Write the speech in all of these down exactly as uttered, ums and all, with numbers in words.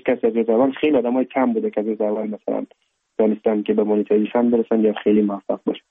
هیچ کس از اول خیلی آدمای کم بوده که از اول مثلا دانستن که به مانیتایزیشن برسن یا خیلی موفق باشن.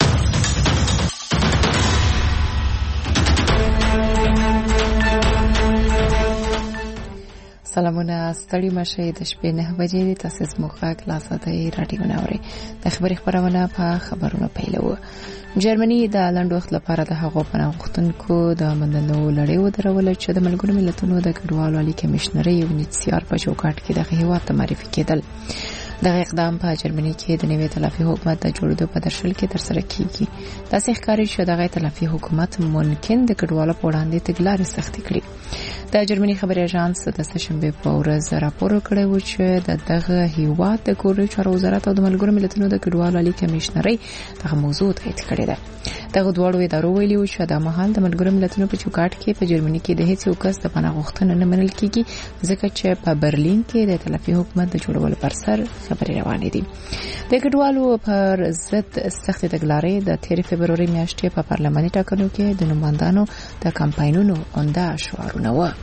سلامونه ستړي مشه د شپې نه بجې د تاسیس موخه کلاساته رادیو ناوري د خبري خبرونه په خبرونو پیلو. جرمني د لنډ وخت لپاره د هغو پناهغوښتونکو د منلو لړۍ ودرول چې د ملګرو ملتونو د کډوالو عالی کمشنري یو نیټسیار په چوکاټ کې د هیواد ته معرفي کېدل. دغه اقدام په جرمني کې د نوي ائتلافي حکومت د جوړېدو په درشل کې ترسره کیږي. داسې ښکاري چې دغه ائتلافي حکومت ممکن د کډوالو په وړاندې تګلارې سختې کړي. د جرمني خبري اژانس د سشنبه په ورځ راپور کړی و چې د دغه هیواد د کورنیو چارو وزارت او د ملګرو ملتونو د کډوالو عالی کمشنري دغه موضوع تایید کړې ده. دغه دوه ادارو ویلي و چې د مهال د ملګرو ملتونو په چوکاټ کې په جرمني کې د هیڅ یو کس د پناه غوښتنه نه منل کیږي ځکه چې په برلین کې د ائتلافي حکومت د جوړولو پر سر خبرې روانې دي. د کډوالو پر ضد سخت تګلارې د تیر فبروري میاشتې په پارلماني ټاکنو کې د نمائندانو د کمپاینونو اونده شعارونه و.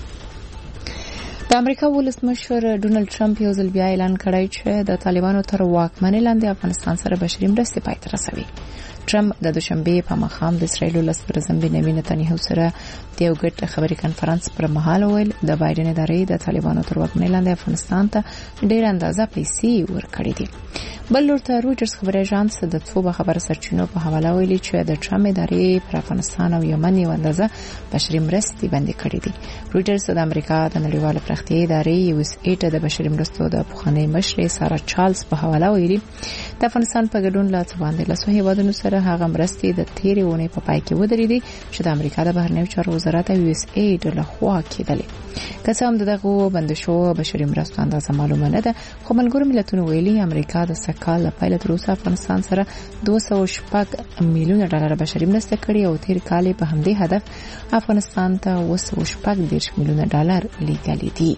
د امریکا ولسمشر ډونالد ټرمپ یو ځل بیا اعلان کړی چې د طالبانو تر واکمنۍ لاندې افغانستان سره بشري مرستې پای ته رسوي. ټرمپ د دوشنبه په ماښام د اسرایل له صدر بنیامین نتنیاهو سره د یو ګډ خبري کنفرانس پر مهال ویل د بایدن ادارې د طالبانو تر واکمنۍ لاندې افغانستان ته ډېر اندازه پیسې ورکړې دي. بل لور ته رويټرز خبري اژانس د څو خبر سرچینو په حواله ویلي چې د ټرمپ ادارې پر افغانستان او یمن یو اندازه بشري مرستې بندي کړې دي. رويټرز د امریکا د نړیوال پراختیا ادارې یو اس ایټ د بشري مرستو د پخوانی مشر سارا چارلز په حواله ویلي د افغانستان په ګډون لا څه باندې له څو هیوادونو سره هغه مرستې د تیرې ونې په پای کې ودرېدې چې د امریکا د بهرنیو چارو وزارت یو اس ایټ له خوا کېدلې. که څه هم دغه بندشو بشري مرستو اندازه معلومه نه ده، خو ملګرو ملتونو ویلي امریکا د سکهال له پیل تر اوسه افغانستان سره دوه سوه شپږ میلیونه ډالر بشري مرسته کړې او تیر کال په همدې هدف افغانستان ته اوه سوه شپږ دېرش میلیونه ډالر لیږلي دي.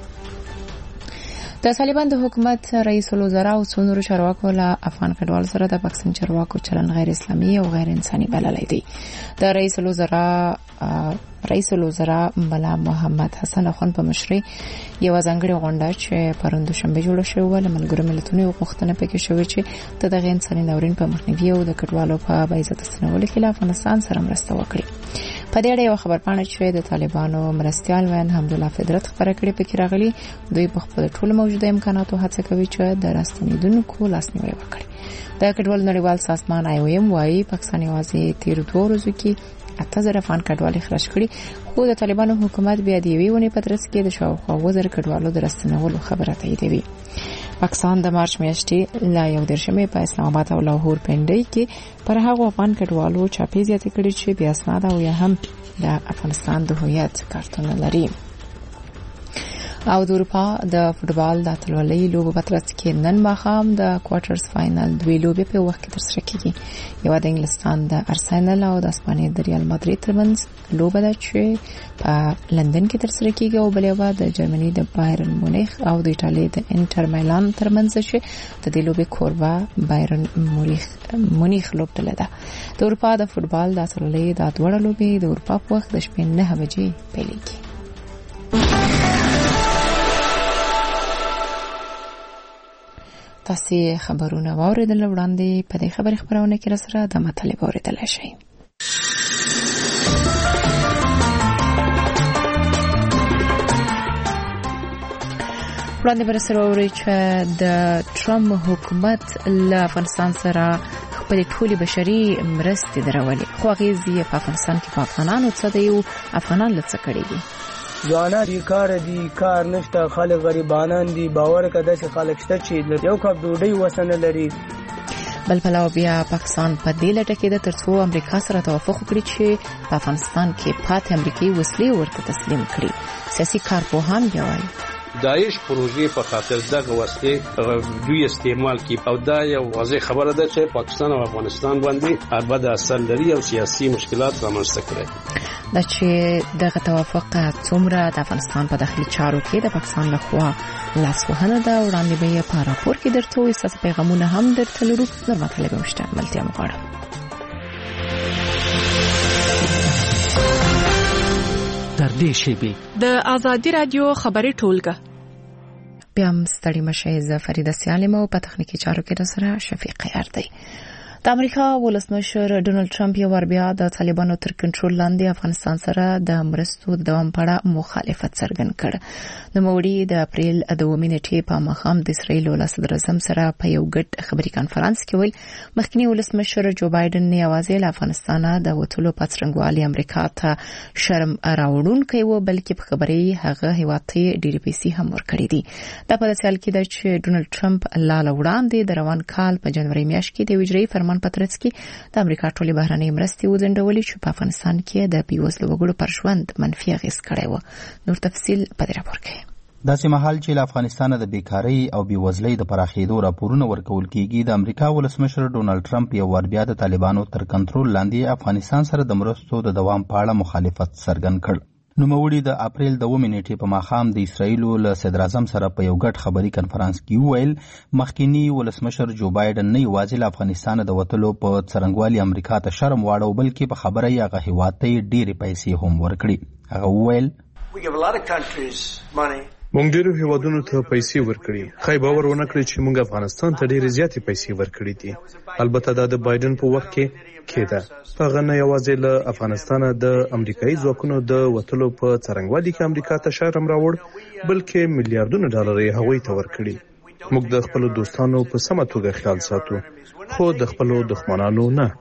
د طالبان د حکومت رئیس الوزرا او څو نورو چارواکو له افغان کډوالو سره د پاکستان چارواکو چلن غیر اسلامي او غیر انساني بللی دی. د رئیس الوزرا رئیس الوزرا ملا محمد حسن اخوان په مشرۍ یو ځانګړي غونډه چې پرون دوشنبه جوړه شوې و له ملګرو ملتونو یو غوښتنه پکې شوې چې د دغه انساني ناورین په مخنیوي او د کډوالو په باعزت ستنولو کې له افغانستان سره مرسته وکړي. په دې اړه یو خبرپاڼه چې د طالبانو مرستيال وین حمدالله فدرت خبره کړې پکې راغلي دوی په خپل ټول موجوده امکاناتو هڅه کوي چې د راستنیدونکو لاسنیوي وکړي. د کډوالو نړیوال سازمان آی او ایم وايي پاکستان یوازې تیر دوه ورځو کې اته زره افغان کډوال خلاص کړي، خو د طالبانو حکومت بیا د یوې ونې په ترڅ کې د شاوخوا اووه زره کډوالو د راستنولو خبره تاییدوي. پاکستان د مارچ میاشتې لا یو درشمه په اسلام آباد او لاهور پنډۍ کې پر هغه افغان کډوالو چاپی زیاتې کړي چې بیا اسناد او یا هم د افغانستان د هویت کارتونه لري. او د اروپا د فوتبال د اتلولۍ لوبو په ترڅ کې نن ماښام د کوارټرز فاینل دوی لوبې په وخت کې ترسره کیږي. یو د انګلستان د ارسنال او د اسپانیا د ریال مادرید ترمنځ لوبه ده چې په لندن کې ترسره کیږي او بل یو د جرمني د بایرن مونیخ او د ایتالیا د انټر میلان ترمنځ چې د دې لوبې کوربه بایرن مونیخ مونیخ لوبډله ده. د اروپا د فوتبال د اتلولۍ د دوه لوبې د اروپا په وخت د شپې نه بجې پیلېږي. تاسو خبرونه واوریدل وړاندې په دې خبري خبرونه کې سره د مطلب اوریدل شي. وړاندې پر سره اوري چې د ټرمپ حکومت له افغانستان سره خپل ټولي بشري مرستې درولې، خو غیزي په افغانستان کې په افغانانو څه دی او افغانان له څه کړي دي. ځوانان دي کار دي کار نشته، خلک غریبانان دي، باور کده چې خلک شته چې یو کپ ډوډۍ وسنه لري. بل پلاو بیا پاکستان په دې لټه کې د ترڅو امریکا سره توافق وکړي چې په افغانستان کې پاتې امریکایي وسلې ورته تسلیم کړي. سیاسي کارپوهان بیا وایي داعش پروژې په خاطر دغه وسلې دوی استعمال کی او دا یو واضح خبره ده چې پاکستان او افغانستان باندې ابد اثر لري او سیاسي مشکلات رامنځته کړي. دا چې دغه توافق څومره د افغانستان په داخلي چارو کې د پاکستان لخوا لاسوهنه ده وړاندې به یې په راپور کې درته وي. ستاسو پیغامونه هم درته لرو، نور مطلب هم شته. ملتیا مغواړم تر دې شی به د ازادي رادیو خبري ټولګه بیا هم ستړي مشئ. زه فریده سالم او په تخنیکي چارو کې سره شفیق یار دی. د امریکا ولسمشر ډونالد ټرمپ یو ور بیا د طالبانو تر کنټرول لاندې افغانستان سره د مرستو د دوام په اړه مخالفت څرګند کړ. د موړي د اپریل د اومې نیټې په ماښام د اسرایل له صدر اعظم سره په یو ګډ خبري کانفرنس کې ویل مخکنی ولسمشر جو بایدن نه یوازې له افغانستان د وټولو پاترنګوالي امریکا ته شرم راوړونکی و بلکې په خبري هغه هیواته ډېری پیسې هم ورکړې دي. دا په داسې حال کې ده چې ډونالد ټرمپ لاله وړاندې د روان کال په جنوري میاشت کې د وجري فرمان پترڅ کې د امریکا ټولې بهرنۍ مرستې وځنډولې چې په افغانستان کې د بیوزلو وګړو پر ژوند منفي اغېز کړی و. نور تفصیل په دې راپور کې. داسې مهال چې له افغانستان د بیکارۍ او بیوزلۍ د پراخېدو راپورونه ورکول کېږي، د امریکا ولسمشر ډونالد ټرمپ یو ور بیا د طالبانو تر کنټرول لاندې افغانستان سره د مرستو د دوام په اړه مخالفت څرګند کړ. نوموړي د اپریل د اومې نیټې په ماښام د اسرایلو له صدر اعظم سره په یو ګډ خبري کنفرانس کې وویل مخکینی ولسمشر جو بایدن نه یوازې له افغانستان د وتلو په څرنګوالي امریکا ته شرم واړو بلکې په خبره یې هغه هېواد ته ډېرې پیسې هم ورکړي. هغه وویل مونږ ډیرو هیوادونو ته پیسې ورکړي، خای باور ونه کړی چې مونږ افغانستان ته ډیرې زیاتې پیسې ورکړي دي. البته دا د بایدن په وخت کې کېده. هغه نه یوازې له افغانستان د امریکایي ځواکونو د وټولو په څرنګوالي کې امریکا ته شرم راوړ بلکې میلیارډونه ډالر یې هغوی ته ورکړي. موږ د خپل دوستانو په سمه توګه خیال ساتو خو د خپل دښمنانو نه.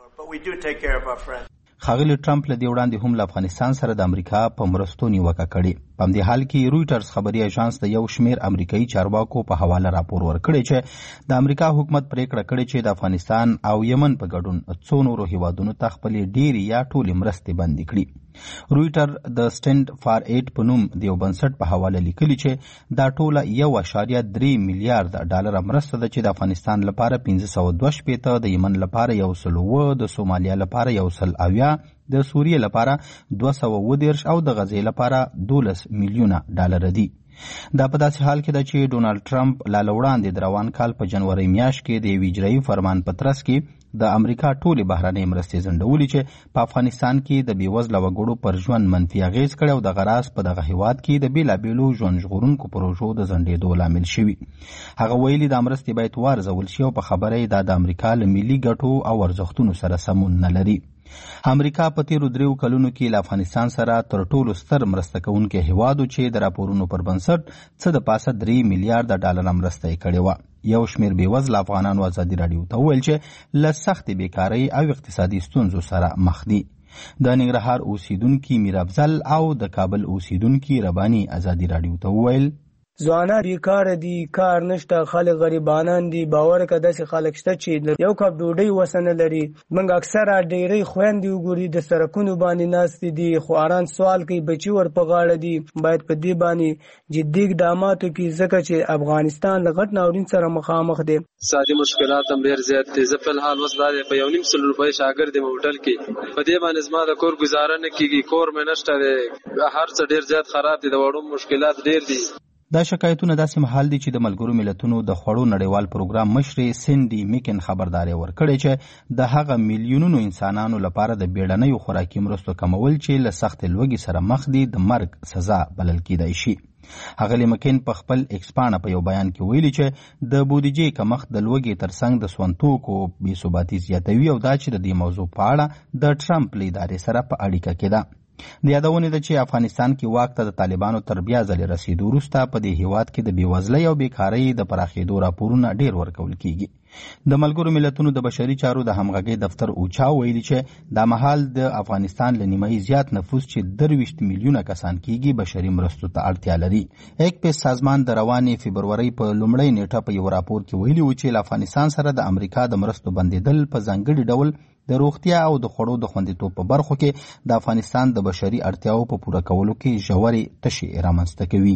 ښاغلي ټرمپ له دې وړاندې هم له افغانستان سره د امریکا په مرستو نیوکه کړې. په همدې حال کې رویټرز خبري اژانس د یو شمېر امریکایي چارواکو په حواله راپور ورکړی چې د امریکا حکومت پریکړه کړې چې د افغانستان او یمن په ګډون څو نورو هیوادونو ته خپلې ډېرې یا ټولې مرستې بندي کړي. رویټر د سټینډ فار ایډ په نوم د یو بنسټ په حواله لیکلي چې دا ټوله یو اشاریه درې میلیارډ ډالر مرسته ده چې د افغانستان لپاره پنځه سوه دوه شپېته، د یمن لپاره یو سل اووه، د سومالیا لپاره یو سل اویا، د سوریې لپاره دوه سوه اووه دېرش او د غزې لپاره دولس میلیونه ډالر دي. دا په داسې حال کې ده چې ډونالد ټرمپ لاله وړاندې د روان کال په جنوري میاشت کې د یوې اجرایي فرمان په ترڅ کې د امریکا ټولې بهرنۍ مرستې ځنډولې چې په افغانستان کې د بېوزله وګړو پر ژوند منفي اغېز کړی او دغه راز په دغه هېواد کې د بېلابېلو ژوند ژغورونکو پروژو د ځنډېدو لامل شوي. هغه ویلي دا مرستې باید وارزول شي او په خبره یې دا د امریکا له ملي ګټو او ارزښتونو سره سمون نه لري. امریکا په تیرو دریو کلونو کې له افغانستان سره تر ټولو ستر مرسته کوونکی هیواد چې د راپورونو پر بنسټ څه د پاسه درې میلیارډ ډالر مرسته یې کړې وه. یو شمېر بېوزله افغانانو ازادي راډیو ته وویل چې له سختې بیکارۍ او اقتصادي ستونزو سره مخ دي. د ننګرهار اوسیدونکي میر افضل او د کابل اوسیدونکي رباني ازادي راډیو ته وویل ځوانان بیکاره دي، کار نشته، خلک غریبانان دي. باور که داسې خلک شته چې یو کپ ډوډۍ وسه نه لري. موږ اکثره ډېری خویندې وګوري د سړکونو باندې ناستې دي، خواران سوال کوي، بچي ور په غاړه دي. باید په دې باندې جدي اقدامات وکړي ځکه چې افغانستان له غټ ناورین سره مخامخ دی. اقتصادي مشکلات هم ډېر زیات دي. زه فلحال اوس دا په یو نیم سل روپۍ شاګرد یم هوټل کې. په دې باندې زما د کور ګزاره نه کېږي، کور مې نشته دی، هر څه ډېر زیات خراب دي، د وړو مشکلات ډېر دي. دا شکایتونه داسې مهال دي چې د ملګرو ملتونو د خوړو نړیوال پروګرام مشرې سینډي میکن خبرداری ورکړې چې د هغه میلیونونو انسانانو لپاره د بیړنیو خوراکي مرستو کمول چې له سختې لوږې سره مخ دي د مرګ سزا بلل کېدای شي. هغه مکین په خپل ایکس پاڼه په یو بیان کې ویلي چې د بودیجې کمښت د لوږې ترڅنګ د سونتوکو بې ثباتي زیاتوي او دا چې د دې موضوع په اړه د ټرمپ له ادارې سره په اړیکه کې ده. د یادونې ده چې افغانستان کې واک ته د طالبانو تر بیا ځلې رسېدو وروسته په دې هېواد کې د بېوزلۍ او بیکارۍ د پراخېدو راپورونه ډېر ورکول کېږي. د ملګرو ملتونو د بشري چارو د همغږۍ دفتر اوچا ویلي چې دا مهال د افغانستان له نیمایي زیات نفوس چې درویشت میلیونه کسان کېږي بشري مرستو ته اړتیا لري. ایکپیس سازمان د روانې فبرورۍ په لومړۍ نیټه په یو راپور کې ویلي و چې له افغانستان سره د امریکا د مرستو بندېدل په ځانګړي ډول د روغتیا او د خوړو د خوندیتوب په برخو کې د افغانستان د بشري اړتیاو په پوره کولو کې ژورې تشې رامنځته کوي.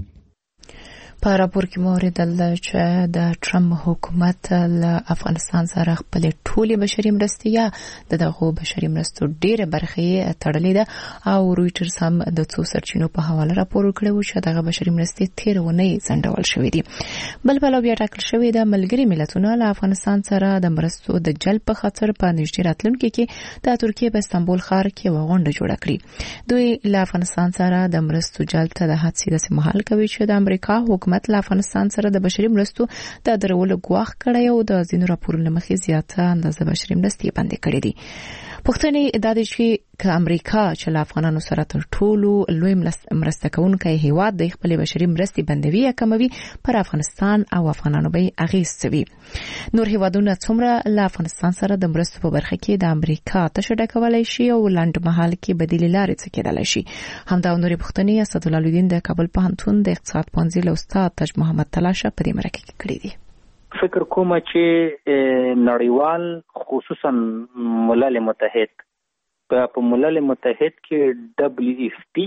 په راپور کې مو اوریدل چې د ټرمپ حکومت له افغانستان سره خپل ټولې بشري مرستې یا د دغو بشري مرستو ډېره برخه یې تړلې ده او رویټرز هم د څو سرچینو په حواله راپور ورکړی و چې دغه بشري مرستې تېره اونۍ ځنډول شوې دي. بل پلو بیا ټاکل شوې ده ملګري ملتونه له افغانستان سره د مرستو د جلب په خاطر په نږدې راتلونکي کې د ترکیې په استانبول ښار کې یوه غونډه جوړه کړي. دوی له افغانستان سره د مرستو جلب ته د هڅې داسې مهال کوي چې د امریکا حکومت حکومت له افغانستان سره د بشري مرستو د درولو غواخ کړی او د ځینو راپورونو مخې زیاته اندازه بشري مرستې بندي کړې دي. پښتنې د دې چې ک امریکا چې له افغانانو سره تر ټولو لوی مرسته کوونکی هیواد د خپل بشري مرستې بندوي یا کموي پر افغانستان او افغانانو به اغیز کوي. نور هیوادونه څومره له افغانستان سره د مرستو په برخه کې د امریکا تشدد کولای شي او لاندې مهال کې بدیل لارې څه کېدای شي. همدا نور پښتنې اسدالله الدین د کابل پوهنتون د اقتصاد پوهنځي له استاد تاج محمد تلاشه په دې مرکه کې کړی دی. فکر کوم چې نړیوال خصوصا ملل متحد په ملل متحد کې دبليو اف پی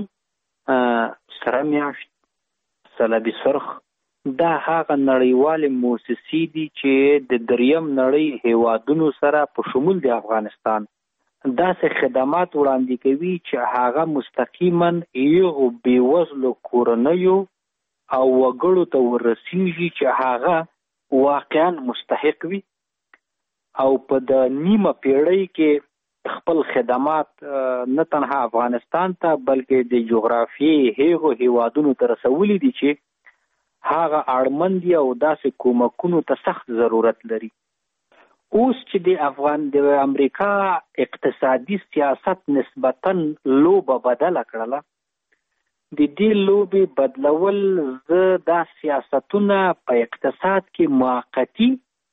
سره میاشت صلیبي سرخ دا هغه نړیوال مؤسسې دي چې د دریم نړۍ هیوادونو سره په شمول د افغانستان داسې خدمات وړاندې کوي چې هغه مستقیما یو بیوزلو کورنیو او وګړو ته ورسیږي چې هغه واقعا مستحق وي او په د نیمه پیړۍ کې خپل خدمات نه تنها افغانستان ته بلکې د جغرافیې هغو هیوادونو ته رسولي دي چې هغه اړمن دي او داسې کومکونو ته سخت ضرورت لري. اوس چې د افغان د امریکا اقتصادي سیاست نسبتاً لوبه بدله کړله د دې لوبې بدلول زه دا سیاستونه په اقتصاد کې موقتی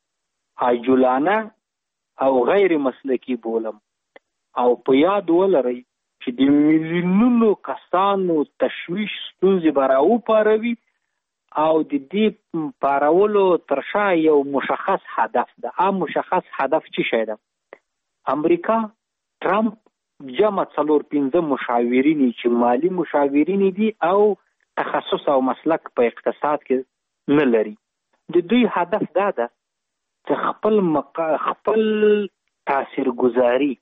عاجلانه او غیر مسلکی بولم او په یاد ولرئ چې د میلیونونو کسانو تشویش ستونزې به راوپاروي او د دې پارولو تر شا یو مشخص هدف ده. ام مشخص هدف څه شی ده؟ امریکا ټرمپ جمع څلور پنځه مشاورین چې مالی مشاورین دي او تخصص او مسلک په اقتصاد کې نه لري. د دوی هدف دا ده چې خپل مقا... خپل تاثیرګذاري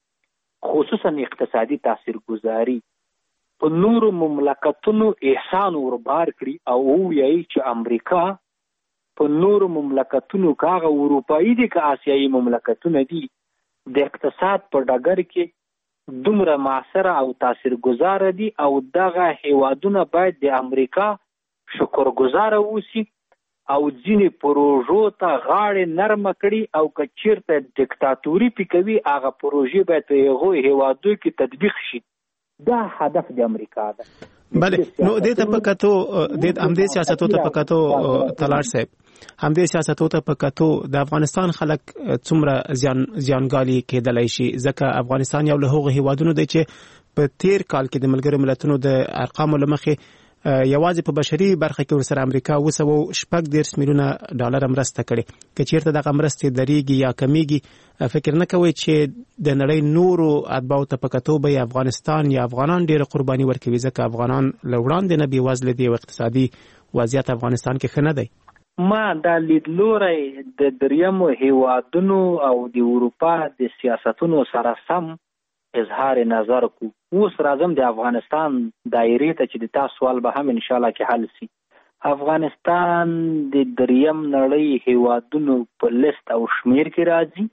خصوصا اقتصادي تاثیرګذاري په نورو مملکتونو احسان وربار کړي او وایي چې امریکا په نورو مملکتونو کاغه اروپایي دي که آسیایي مملکتونه دي د اقتصاد په ډګر کې دومره معاصره او تاثیرګذار دي او دغه هیوادونه باید د امریکا شکرګزار اوسي او ځینې پروژو ته غاړې نرمه کړي او که چیرته دیکتاتوري پکوي هغه پروژې باید په هغو هیوادو کې تطبیق شي. دا هدف د امریکا ده. بله نو دې ته په کتو د همدې سیاستو ته په کتو تلاړ صاحب همدې سیاستو ته په کتو د افغانستان خلک څومره زیان زیانګالي کېدلای شي ځکه افغانستان یو له هغو هیوادونو دی چې په تیر کال کې د ملګرو ملتونو د ارقامو له مخې یوازې په بشري برخه کې ورسره امریکا اوه سوه شپږ دېرش میلیونه ډالر مرسته کړې. که چیرته دغه مرستې درېږي یا کمیږي فکر نه کوئ چې د نړۍ نورو اتباعو ته په کتو به افغانستان یا افغانان ډېره قرباني ورکوي ځکه افغانان له وړاندې نه بېوزله دي او اقتصادي وضعیت افغانستان کې ښه نه دی؟ ما دا لیدلوری د دریمو هیوادونو او د اروپا د سیاستونو سره سم اظهار نظر کو. اوس راځم د افغانستان دایرې ته چې د تاسو سوال به هم ان شاء الله کې حل شي. افغانستان د دریم نړۍ هیوادونو په لیست او شمیر کې راځي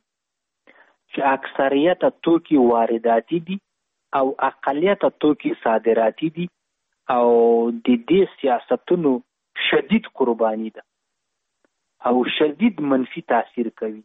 چې اکثریت توکي وارداتي دي او اقلیت توکي صادراتي دي او د دې سیاستونو شدید قرباني ده او شدید منفي تاثیر کوي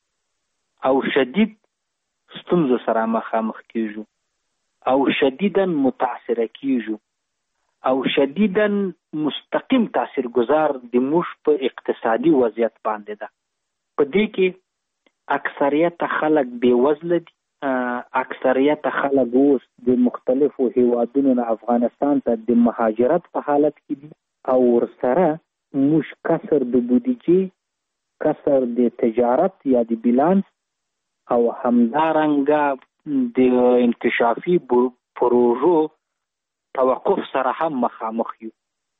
او شدید ستونزو سره مخامخ کیږو او شدیداً متاثره کیږو او شدیداً مستقیم تاثیر گذار د موږ په اقتصادي وضعیت باندې ده. په دې کې اکثریت خلک بېوزله دي، اکثریت خلک اوس د مختلفو هیوادونو نه افغانستان ته د مهاجرت په حالت کې دي او ورسره موږ کسر د بودیجې کسر د تجارت یا د بیلانس او همدارنګه د انکشافي پروژو توقف سره هم مخامخ یو.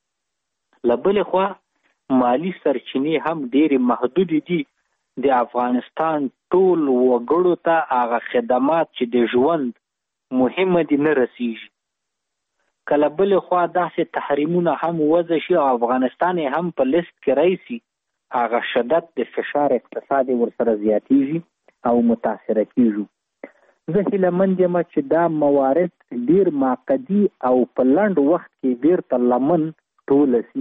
له بلې خوا مالی سرچینې هم ډېرې محدودې دي. د افغانستان ټول وګړو ته هغه خدمات چې د ژوند مهمه دي نه رسیږي. که له بلې خوا داسې تحریمونه هم وضع شي او افغانستان هم په لیست کې راشي هغه شدت د فشار اقتصادي ورسره زیاتیږي او متاثره کیږو. زه هیله مند یم چې دا موارد ډیر معقدي او په لنډ وخت کې بیرته لمن ټوله شي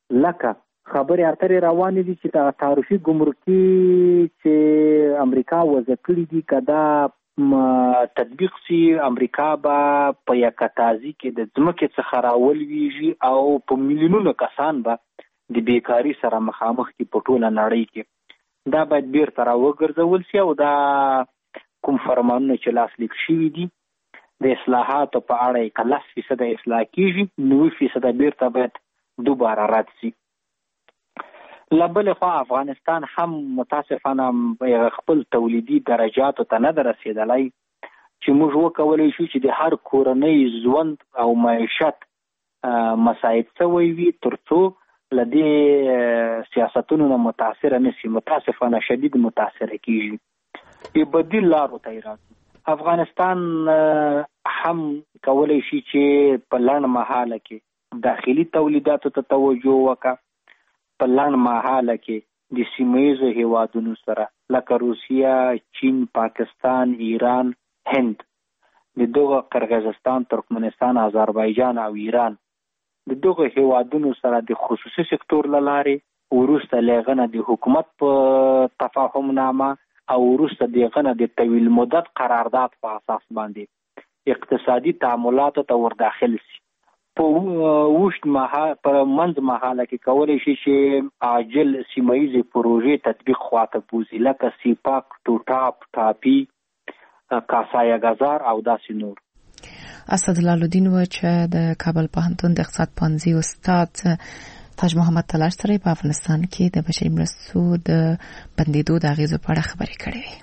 لکه خبرې اترې روانې دي چې د تعرفي ګمرکي چې امریکا وضع کړي دي که دا تطبیق سي، امریکا به په یکتازي کې د ځمکې څخه راولویږي او په میلیونونو کسان به د بیکاري سره مخامخ دي په ټوله نړۍ کې. دا باید بیرته راوګرځول سي او دا کوم فرمانونه چې لاسلیک شوي دي د اصلاحاتو په اړه یې که لس فیصده اصلاح کېږي، نوي فیصده بیرته باید دوباره رد سي. له بلې خوا افغانستان هم متاسفانه خپل تولیدي درجاتو ته نه ده رسېدلی چې موږ وکولی شو چې د هر کورنۍ ژوند او معیشت مساعد شوی وي تر څو له دې سیاستونو نه متاثره نه سي، متاسفانه شدید متاثره کېږي. په بدیل لارو ته یې راتلو. افغانستان هم کولی شي چې په لنډ مهاله کې داخلي تولیداتو ته توجه وکړه، په لنډ مهاله کې د سیمه ییزو هیوادونو سره لکه روسیه، چین، پاکستان، ایران، هند، د دغه قرغیزستان، ترکمنستان، آذربایجان او ایران د دغه هیوادونو سره د خصوصي سکتور له لارې وروسته له هغه نه د حکومت په تفاهم نامه او وروسته د هغه نه د طویل مدت قرارداد په اساس باندې اقتصادي تعاملاتو ته ور داخل سي. په وشت مهال پر منځ مهاله کې کولی شي چې عاجل سیمه ییزې پروژې تطبیق خواته بوځي لکه سیپاک، ټوټاپ، ټاپي، کاسای غزار او داسې نور. اسدالله الدین و چې د کابل پوهنتون د اقتصاد پوهنځي استاد تاج محمد تلاش سره په افغانستان کې د بشري مرستو د بندیدو د اغیزو په اړه خبرې کړې وې.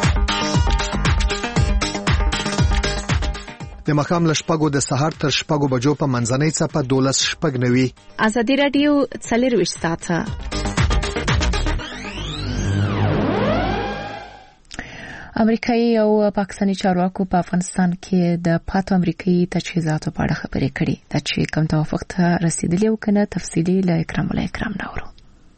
د مخام له شپږو د سهار تر شپږو بجو په منځنۍ څپه دولس شپږ نوي. ازادي راډیو څلرویشت ساعته امریکایي او پاکستاني چارواکو په افغانستان کې د پاتو امریکایي تجهیزاتو په اړه خبرې کړې. دا چې کوم توافق ته رسیدلی او کنه تفصیلي له اکرام الله اکرام نورو.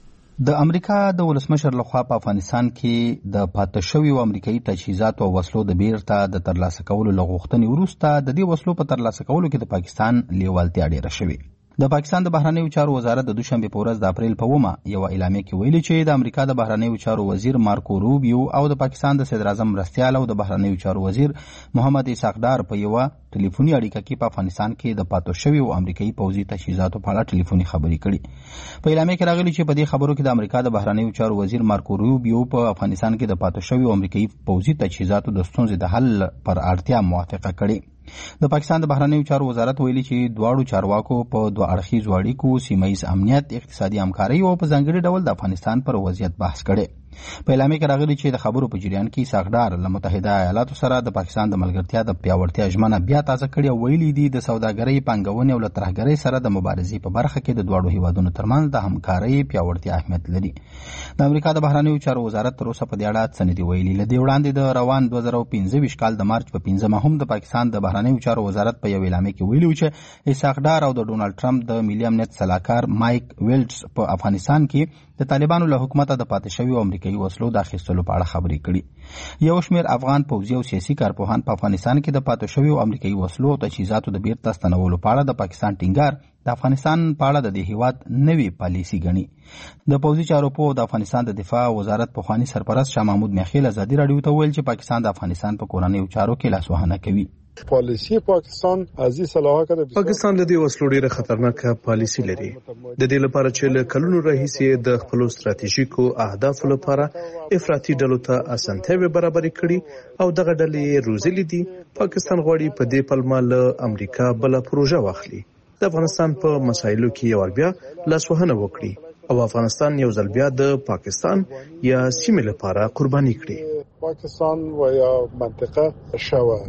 د امریکا د ولسمشر لخوا په افغانستان کې د پاتې شویو امریکایي تجهیزاتو او وسلو د بیرته د ترلاسه کولو لغوښتنې وروسته د دې وسلو په ترلاسه کولو کې د پاکستان لیوالتیا ډیره شوې. د پاکستان د بهرنیو چارو وزارت د دوشنبه په ورځ د اپریل په اومه یو اعلامیه کې ویلي چې د امریکا د بهرنیو چارو وزیر مارکو روبیو او د پاکستان د صدر اعظم مرستیال او د بهرنیو چارو وزیر محمد اسحاق ډار په یو ټلیفوني اړیکه کې په افغانستان کې د پاتو شویو امریکایي پوځي تجهیزاتو په اړه ټلیفوني خبرې کړې. په اعلامیه کې راغلي چې په دې خبرو کې د امریکا د بهرنیو چارو وزیر مارکو روبیو په افغانستان کې د پاتو شویو امریکایي پوځي تجهیزاتو د ستونزې د حل پر اړتیا موافقه کړې. د پاکستان د بهرنیو چارو وزارت ویلي چې دواړو چارواکو په دوه اړخیزو اړیکو، سیمه ییز امنیت، اقتصادي همکارۍ او په ځانګړي ډول د افغانستان پر وضعیت بحث کړي. په اعلامیه کې راغلي چې د خبرو په جریان کې ساغدار له متحده ایالاتو سره د پاکستان د ملګرتیا د پیاوړتیا ژمنه بیا تازه کړې او ویلي دي د سوداګرۍ، پانګونې او له ترهګرۍ سره د مبارزې په برخه کې د دواړو هیوادونو ترمنځ د همکارۍ پیاوړتیا اهمیت لري. د امریکا د بهرنیو چارو وزارت تر اوسه په دې اړه څه نه دي ویلي. له دې وړاندې د روان دوه زره پنځه ویشت کال د مارچ په پنځمه هم د پاکستان د بهرنیو چارو وزارت په یو اعلامیه کې ویلي چې اسحاق ډار او د ډونالد ټرمپ د ملي امنیت سلاکار مایک ویلټس په افغانستان کې د طالبانو له حکومت د پاتې شویو امریکایي وسلو د اخیستلو په اړه خبرې کړي. یو شمېر افغان پوځي او سیاسي کارپوهان په افغانستان کې د پاتې شویو امریکایي وسلو او تجهیزاتو د بیرته ستنولو په اړه د پاکستان ټینګار د افغانستان په اړه د دې هیواد نوې پالیسي ګڼي. د پوځي چارو په د افغانستان د دفاع وزارت پخوانی سرپرست شاه محمود میخیل ازادي راډیو ته ویل چې پاکستان د افغانستان په کورنیو چارو کې لاسوهنه کوي. پالیسی پاکستان از این صلاحات پاکستان له دې وسلو ډیره خطرناکه پالیسی لري. د دې لپاره چې له کلونو راهیسې د خپل ستراتیژیکو اهدافو لپاره افراطي ډلو ته اسانتیاوې برابرې کړي او دغه ډلې روزلې دي. پاکستان غواړي په دې پلمه له امریکا بل پروژه واخلي، د افغانستان په مسایلو کې یو بیا لاسوهنه وکړي او افغانستان یو ځل بیا د پاکستان یا سیمې لپاره قرباني کړي. پاکستان و یا منطقه شوا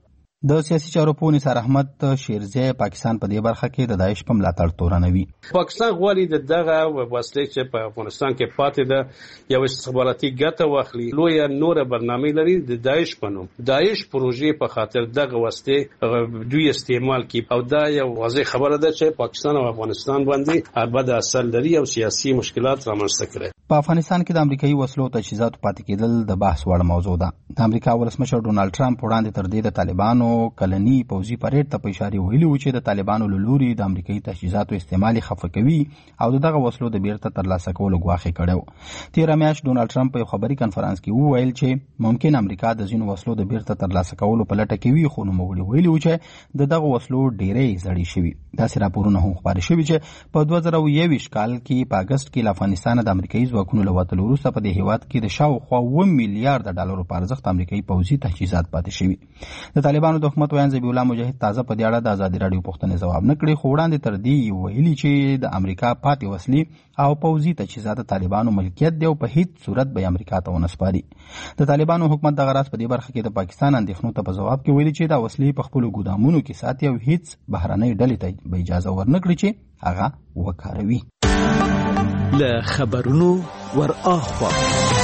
د سیاسي چارو پوه نثار احمد شیرزی پاکستان په دې برخه کې د داعش په ملاتړ تورنوي. پاکستان غواړي د دغه وسلې چې په افغانستان کې پاتې ده یو استخباراتي ګټه واخلي. لویه نوره برنامه لري د داعش په نوم. داعش پروژې په خاطر دغه وسلې دوی استعمال کوي او دا یو واضح خبره ده چې پاکستان او افغانستان باندې بد اثر لري او سیاسي مشکلات رامنځته کړي. په افغانستان کې د امریکایي وسلو تجهیزاتو پاتې کېدل د بحث وړ موضوع ده. د امریکا ولسمشر ډونالد ټرمپ وړاندې تر دې د طالبانو کلنی پوځي پریډ ته په اشاره ویلي و چې د طالبانو له لوري د امریکایي تجهیزاتو استعمال خفه کوي او دغه وسلو د بیرته ترلاسه کولو ګواښ کړو. تېره میاشت ډونالډ ټرمپ په خبري کنفرانس کې وویل چې ممکن امریکا د ځینو وسلو د بیرته ترلاسه کولو په لټه کې وي، خو نوموړي ویلي و چې د دغه وسلو ډېرې زړې شوي. داسې راپورونه هم خپاره شوي چې په دوه زره یوویشت کال کې په اګست کې له افغانستانه د امریکایي ځواکونو له وتلو وروسته په دې هېواد کې د شاوخوا اوه میلیارډ ډالرو په ارزښت امریکایي پوځي تجهیزات پاتې شوي. د طالبانو د حکومت ویاند ذبیح الله مجاهد تازه په دې اړه د ازادي راډیو پوښتنې ځواب نه کړی، خو وړاندې تر دې ویلي چې د امریکا پاتې وسلې او پوځي تجهیزات د طالبانو ملکیت دی او په هیڅ صورت به امریکا ته ونه سپاري. د طالبانو حکومت دغه راز په دې برخه کې د پاکستان اندېښنو ته په ځواب کې ویلي چې دا وسلې په خپلو ګودامونو کې ساتي او هیڅ بهرنۍ ډلې ته به اجازه ورنکړي چې هغه وکاروي. له خبرونو ور اخوا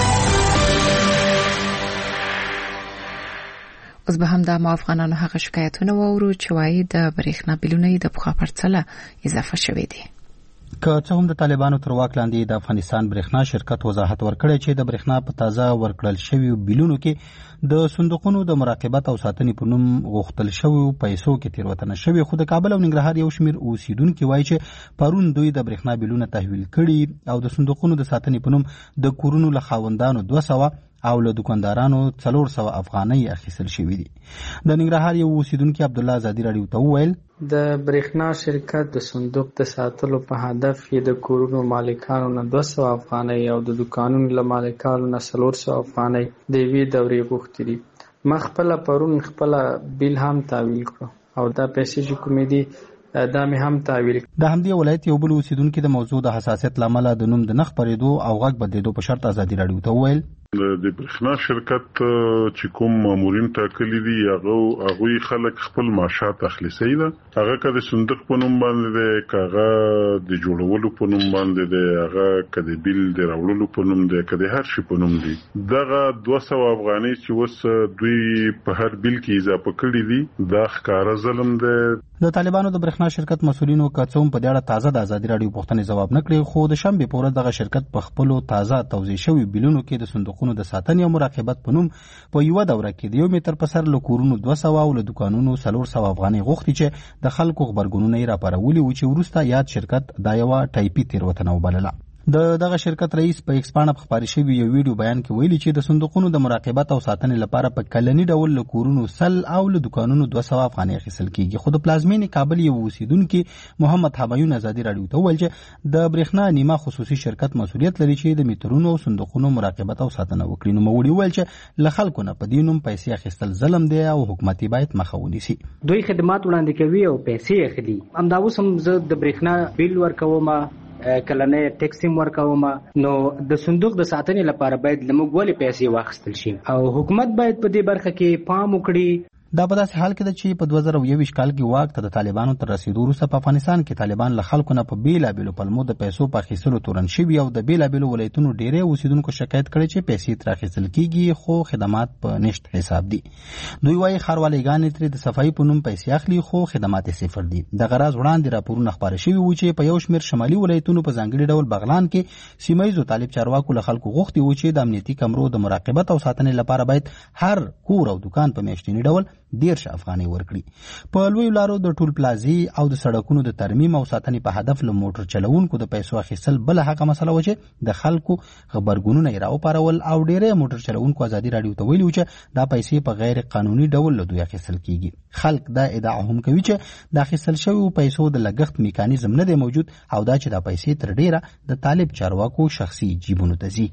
اوس به هم د افغانانو هغه شکایتونه واورو چې وايي د برېښنا بیلونه د پخوا پرتله اضافه شوي دي. که څه هم د طالبانو تر واک لاندې د افغانستان برېښنا شرکت وضاحت ورکړی چې د برېښنا په تازه ورکړل شویو بیلونو کې د صندوقونو د مراقبت او ساتنې په نوم غوښتل شویو پیسو کې تېروتنه شوې، خو د کابل او ننګرهار یو شمېر اوسیدونکي وایي چې پرون دوی د برېښنا بیلونه تحویل کړي او د صندوقونو د ساتنې په نوم د کورونو له خاوندانو دوه سوه او له دکاندارانو څلور سوه افغانۍ اخیستل شوي دي. د ننګرهار یو اوسیدونکي عبدالله ازادي راډیو ته وویل د برېښنا شرکت د صندوق د ساتلو په هدف یې د کورونو مالکانو نه دوه سوه افغانۍ او د دکانونو له مالکانو نه څلور سوه افغانۍ د یوې دورې غوښتي دي. ما خپله پرون خپله بیل هم تحویل کړو او دا پیسې چې کومې دي دا مې هم تحویل. د همدې ولایت یو بل اوسیدونکي د موضوع د حساسیت له امله د نوم د نه خپرېدو او غږ بدلېدو په شرط ازادي راډیو ته وویل د برېښنا شرکت چې کوم مامورین ټاکلي دي هغه هغوی خلک خپل معاشات اخلي صحیح ده، هغه که د صندوق په نوم باندې دی، که هغه د جوړولو په نوم باندې دی، هغه که د بیل د راوړلو په نوم دی، که د هر شي په نوم دی. دغه دوه سوه افغانۍ چې اوس دوی په هر بیل کې اضافه کړي دي دا ښکاره ظلم دی. د طالبانو د برېښنا شرکت مسؤلینو که څه هم په دې اړه تازه د ازادي راډیو پوښتنې ځواب نه کړی، خو د شنبې په ورځ دغه شرکت په خپلو تازه توضیح شوي بیلونو کې د صندوق د ساتنې او مراقبت په نوم په یوه دوره کې د یو متر په سر له کورونو دوه سوه او له دکانونو څلور سوه افغانۍ غوښتي چې د خلکو غبرګونونه یې راپارولي وو چې وروسته یاد شرکت دا یوه ټایپي تېروتنه وبلله. د دغه شرکت رئیس په ایکس پاڼه په خپاره شوي یو ویډیو بیان کې ویلي چې د صندوقونو د مراقبت او ساتنې لپاره په کلني ډول له کورونو سل او له دکانونو دوه سوه افغانۍ اخیستل کېږي، خو د پلازمینې کابل یو اوسیدونکي محمد همایون ازادي راډیو ته وویل چې د برېښنا نیمه خصوصي شرکت مسؤلیت لري چې د میټرونو او صندوقونو مراقبت او ساتنه وکړي. نوموړي وویل چې له خلکو نه په دې نوم پیسې اخیستل ظلم دی او حکومت باید مخه ونیسي. دوی خدمات وړاندې کوي او پیسې اخلي. همدا اوس هم زه د برېښنا بیل ورکوم، کلنۍ ټیکس هم ورکوم، نو د صندوق د ساتنې لپاره باید له موږ ولې پیسې واخیستل شي او حکومت باید په دې برخه کې پام وکړي. دا په داسې حال کې ده چې په دوه زره یوویشت کال کې واک ته د طالبانو تر رسیدو وروسته په افغانستان کې طالبان له خلکو نه په بېلابېلو پلمو د پیسو په اخیستلو تورن شوي او د بېلابېلو ولایتونو ډېری اوسیدونکو شکایت کړی چې پیسې ترې اخیستل کېږي خو خدمات په نشت حساب دي. دوی وایي ښاروالۍ ترې د صفایي په نوم پیسې اخلي خو خدمات یې صفر دي. دغه راز وړاندې راپورونه خپاره شوي وو چې په یو شمېر شمالي ولایتونو په ځانګړي ډول بغلان کې سیمه ییزو طالب چارواکو له خلکو غوښتي وو چې د امنیتي کمرو د مراقبت او ساتنې لپاره باید هر کور او دکان په میاشتني ډول دېرش افغانۍ ورکړي. په لویو لارو د ټول پلازي او د سړکونو د ترمیم او ساتنې په هدف له موټر چلوونکو د پیسو اخیستل بله هغه مسله وه چې د خلکو غبرګونونه یې راوپارول او ډېری موټر چلوونکو ازادي راډیو ته ویلي وو چې دا پیسې په غیر قانوني ډول له دوی اخیستل کېږي. خلک دا ادعا هم کوي چې د اخیستل شویو پیسو د لګښت میکانیزم نه دی موجود او دا چې دا پیسې تر ډېره د طالب چارواکو شخصي جیبونو ته ځي.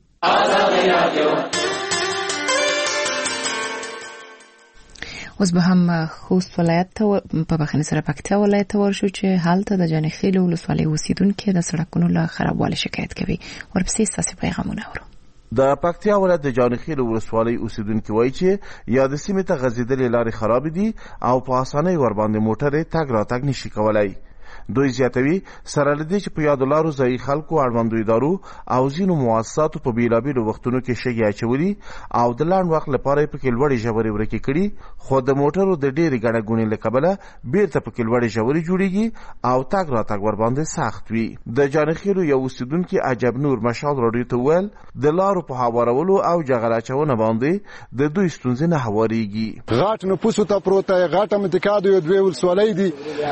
اوس به هم خوست ولایت ته په بخښنې سره پکتیا ولایت ته ورشو چې هلته د جانخیل ولسوالۍ اوسیدونکي د سړکونو له خرابوالي شکایت کوي. ورپسې ستاسې پیغامونه اورو. د پکتیا ولایت د جانخیل ولسوالۍ اوسیدونکي وایي چې یا د سیمې ته غځېدلې لارې خرابې دي او په اسانۍ ورباندې موټرې تګ راتګ نشي کولای. دوی زیاتوي سره لدې چې په یادو لارو ځایي خلکو اړوندو ادارو او ځینو مؤسساتو په بېلابېلو وختونو کې شګې اچولي او د لنډ وخت لپاره یې پکې لوړې ژورې ورکې کړي، خو د موټرو د ډېرې ګڼه ګوڼې له کبله بېرته پکې لوړې ژورې جوړېږي او تګ راتګ ورباندې سخت وي. د جانخیلو یو اوسېدونکي عجب نور مشال راډیو ته وویل د لارو په هوارولو او جغل اچونه باندې د دوی ستونزې نه هوارېږي. غاټ نفوسو ته پروته غاټه متکادو یو دوی ولسوالۍ دي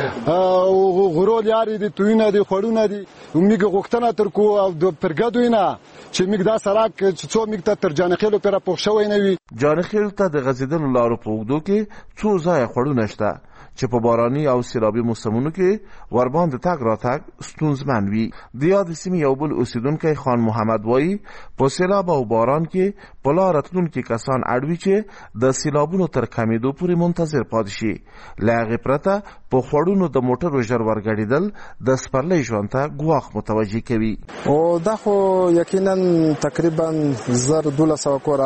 او غرول یاري دي توینه دي خوړونه دي موږ غوښتنه تر کو او د پرګدو نه چې موږ دا سړک چې څو موږ ته تر جانخیلو پر پوښ شوی نه وي. جانخیل ته د غځېدلو لارو په اوږدو کې څو ځایه خوړونه شته چې په باراني او سیلابي موسمونو کې ورباندې تګ راتګ ستونزمن وي. د یادې سیمې یو بل اوسېدونکی خان محمد وایي په سیلاب او باران کې په لاره تلونکي کسان اړ وي چې د سیلابونو تر کمېدو پورې منتظر پاتې شي. له هغې پرته په خوړونو د موټرو ژر ورګډېدل د سپرلۍ ژوند ته ګواښ متوجه کوي. او دا خو یقینا تقریبا زر دولس سوه کوره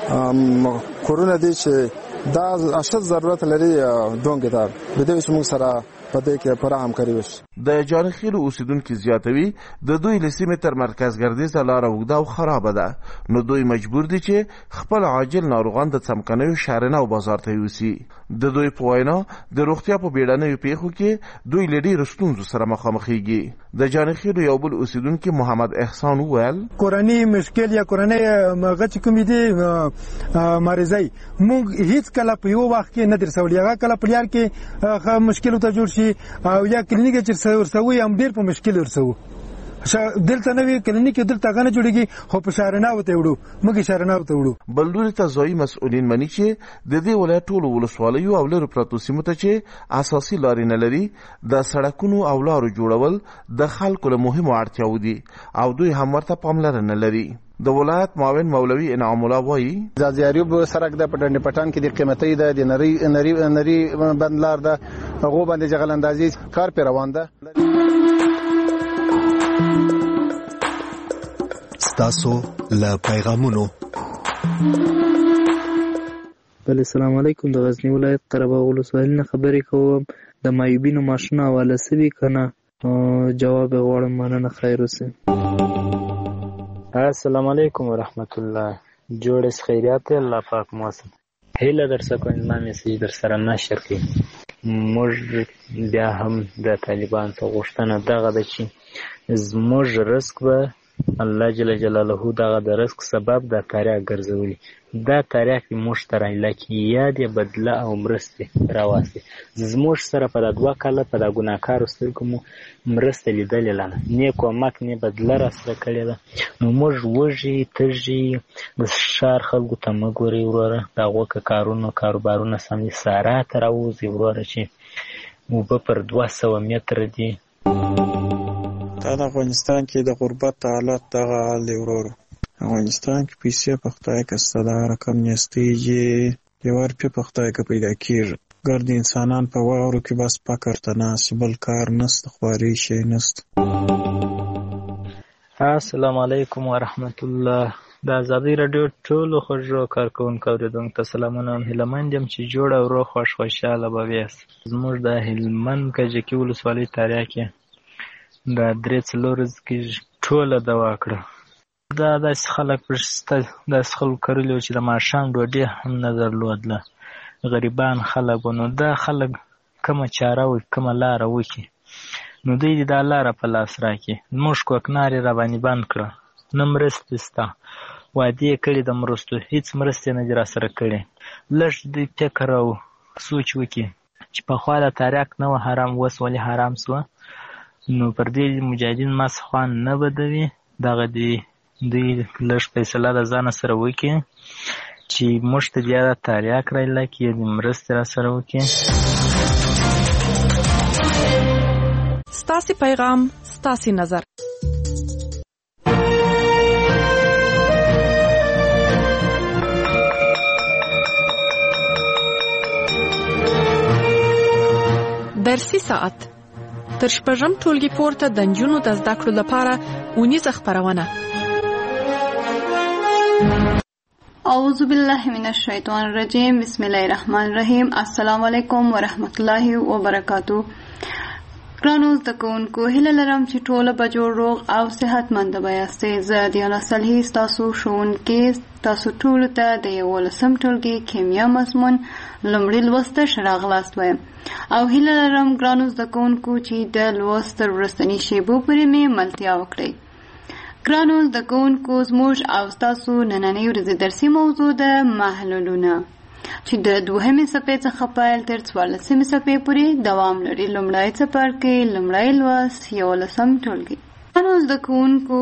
کورونه دي چې دا اشد ضرورت لري دونګې ته بده چې موږ سره په دې کې پوره همکاري وشي. د جانخیلو اوسېدونکي زیاتوي د دوی له سیمې تر مرکز ګردیزه لاره اوږده او خرابه ده، نو دوی مجبور دي چې خپل عاجل ناروغان د څمکنیو شهرنه او بازار ته یوسي. د دوی په وینا د روغتیا په بیړنیو پیښو کې دوی له ډېرو ستونزو سره مخامخېږي. د جانخیلو یو بل اوسېدونکي محمد احسان وویل کورنۍ مشکل یا کورنۍ غچ کومې دي مریضۍ موږ هیڅ کله په یو وخت کې نه درسولي، هغه کله په لیار کې مشکل ته جوړ شي او یا کلینیک چې ورسوي هم ډېر په مشکل ورسوي. دلته نوی کلینیک دلته غنه جوړیږي خو په شهرنه وته وړو موږ شهرنه وته وړو. بل لوري ته ځایي مسؤلین مني چې د دې ولایت ټولو ولسوالیو او لرو پرتو سیمو ته چې اساسي لارې نه لري د سړکونو او لارو جوړول د خلکو له مهمو اړتیاو دي او دوی هم ورته پاملرنه لري. د ولایت معاون مولوي انعام الله وایي زازیاریوب سړک د پټنډ پټان کې د قیمتي د نری نری نری بندلار د هغه باندې جغل اندازي کار پر روان ده. تاسو له پیغامونو بل السلام علیکم. د غزنی ولایت قرهباغ ولسوالۍ نه خبرې کوم. د مایوبینو ماشوم حواله سوي کنه جواب غواړم. مننه، خیر اوسئ. السلام علیکم ورحمت الله. جوړس خیریات الله پاک موسم هیله در سکو ما میسج در سره نشر کی. موږ بیا هم د طالبان ته غوښتنه دغه د چې زموږ رزق به الله جل جلاله دغه د رزق سبب د تاریخ ګرځولي. دا تاریخ موږ ته راځي یاد بدله او مرسته راوستي. زموږ سره په دغه کاله په دغه ګناکار سترګو مو مرسته لیدلې لانه نه کومک نه بدله را سره کړی ده. نو موږ وږي ترجی د شهر خلکو ته مګوري وروره دغه کارونو کاروبارونه سمې ساره تر اوځي وروره چې مو په پر دوه سوه متر دي. دا افغانستان کې د غربت حالت دغه حال دی ورورو. افغانستان کې پیسې په خدای که ستدا رقم نیستیږي یوار په په خدای که پیدا کېږي. ګرد انسانان په واورو کې بس پکر ته ناست بل کار نست خواري شي نست. السلام علیکم ورحمت الله. د ازادي رادیو ټولو خوږو کارکونکو اوریدونکو ته سلامونه. هم هیلمند یم چې جوړ او روغ خوش خوشاله به یاست. زموږ د هلمند کجکي ولسوالۍ تاریخ کې دا درې څلور ورځې کې ټوله دوا کړه. دا داسې خلک شته داسې خلک کرلي وو چې د ماښام ډوډۍ هم نه درلودله. غریبان خلک وو. نو دا خلک کومه چاره وکړي کومه لاره وکړي نو دوی دې دا لاره په لاس راکړي. زموږ کوکنار یې راباندې بند کړه. نه مرستې شته. وعدې یې کړي د مرستو هېڅ مرستې نه دي راسره کړې. لږ دوی فکر او سوچ وکړي چې پخوا د تاریخ نه وه حرام اوس ولې حرام سوه. نو پر دې مجاهدین مس خوان نه بدوي. دغه دی دوی لږ فیصله د ځانه سره وکړي چې موږ ته بیا د تاریخ رایله کړي د مرستې را سره وکړي. ستاسې پیغام ستاسې نظر. درسي ساعت تر شپږم ټولګي پورته د نجونو د زده کړو لپاره اونیزه خپرونه. اعوذ بالله من الشیطان الرجیم. بسم الله الرحمن الرحیم. السلام علیکم ورحمت الله وبرکاتو. ګرانو زده کوونکو هیله لرم چې ټوله به جوړ روغ او صحتمند به یاستئ. زه دیانا صالحي ستاسو ښوونکې تاسو ټولو ته د یولسم ټولګي کیمیا مضمون لومړي لوست ته ښه راغلاست وایم او هیله لرم ګرانو زده کوونکو چې د لوست تر وروستني شیبو پورې مې ملتیا وکړئ. ګرانو زده کوونکو زموږ او ستاسو نننۍ ورځې درسي موضوع د محلولونه چې د دوهمې څپې څخه پیل تر څوارلسمې څپې پورې دوام لري. لومړی څپرکی لومړی لوست یولسم ټولګي. ګرانو زده کوونکو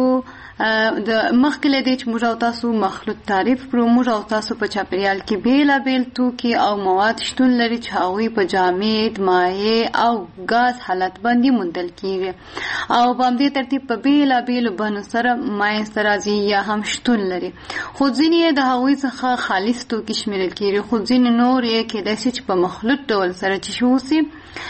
د مخکې له دې چې موږ او تاسو مخلوط تعریف کړو، موږ او تاسو په چاپیریال کې بېلابېل توکي او مواد شتون لري چې هغوی په جامد، مایع او ګاز حالت باندې موندل کیږي او په همدې ترتیب په بېلابېلو بڼو سره منځته راځي یا هم شتون لري. خو ځینې یې د هغوی څخه خالص توکي شمیرل کیږي، خو ځینې نور یې کیدای شي چې په مخلوط ډول سره چې اوسي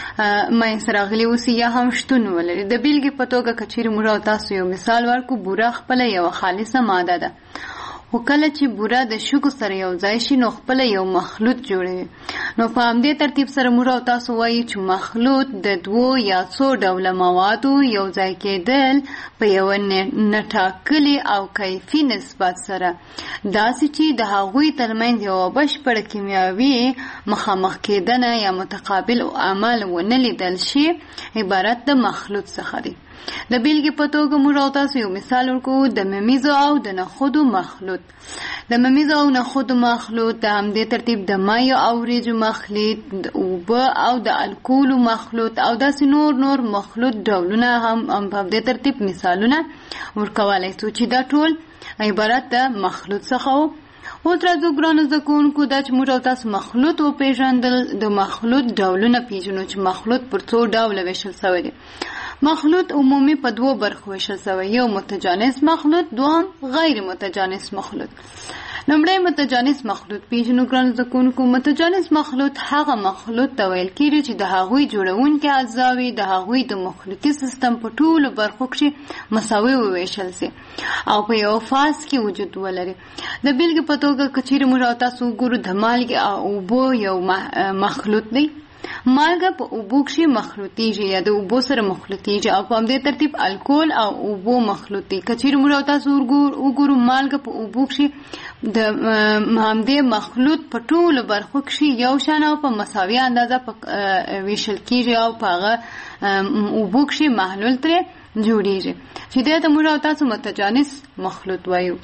منځته راغلي اوسي یا هم شتون ولري. د بیلګې په توګه که چیرې موږ او تاسو یو مثال ورکړو، بوره خپله یوه خالصه ماده ده، خو کله چې بوره د شګو سره یو ځای شي نو خپله یو مخلوط جوړوي. نو په همدې ترتیب سره موږ او تاسو وایو چې مخلوط د دوو یا څو ډوله موادو یو ځای کېدل په یوه نټاکلي او کیفي نسبت سره، داسې چې د هغوی ترمنځ یوه بشپړه کیمیاوي مخامخ کېدنه یا متقابل عمل ونه لیدل شي، عبارت د مخلوط څخه دی. د بیلګې په توګه موږ او تاسو یو مثال ورکوو د ممیزو او د نخودو مخلوط. د ممیزو او نخودو مخلوط د همدې ترتیب د مایو او وریجو مخلوط، د اوبه او د الکولو مخلوط او داسې نور نور مخلوط ډولونه هم په همدې ترتیب مثالونه ورکولی شو چې دا ټول عبارت د مخلوط څخه و. اوس راځو ګرانو زده کوونکو دا چې موږ او تاسو مخلوط وپېژندل، د مخلوط ډولونه پېژنو چې مخلوط پر څو ډوله ویشل شوی دی. مخلوط عمومي په دوو برخو ویشل شوی، یو متجانس مخلوط، دوهم غیر متجانس مخلوط. لومړی متجانس مخلوط پېژنو ګرانو زده کوونکو. متجانس مخلوط هغه مخلوط ته ویل کېږي چې د هغوی جوړونکي اجزاوې د هغوی د مخلوطي سیستم په ټولو برخو کښې مساوي وویشل سي او په یو فاز کې وجود ولري. د بیلګې په توګه که چیرې موږ او تاسو وګورو د مالګې او اوبو یو مخلوط دی. مالګه په اوبو کښې مخلوطیږي یا د اوبو سره مخلوطیږي او په همدې ترتیب الکول او اوبو مخلوطي. که چیرې موږ او تاسو وګورو مالګه په اوبو کښې د همدې مخلوط په ټولو برخو کښې یو شان او په مساوي اندازه ویشل کیږي او په هغه اوبو کښې محلول ترې جوړیږي چې دې ته موږ او تاسو متجانس مخلوط وایو.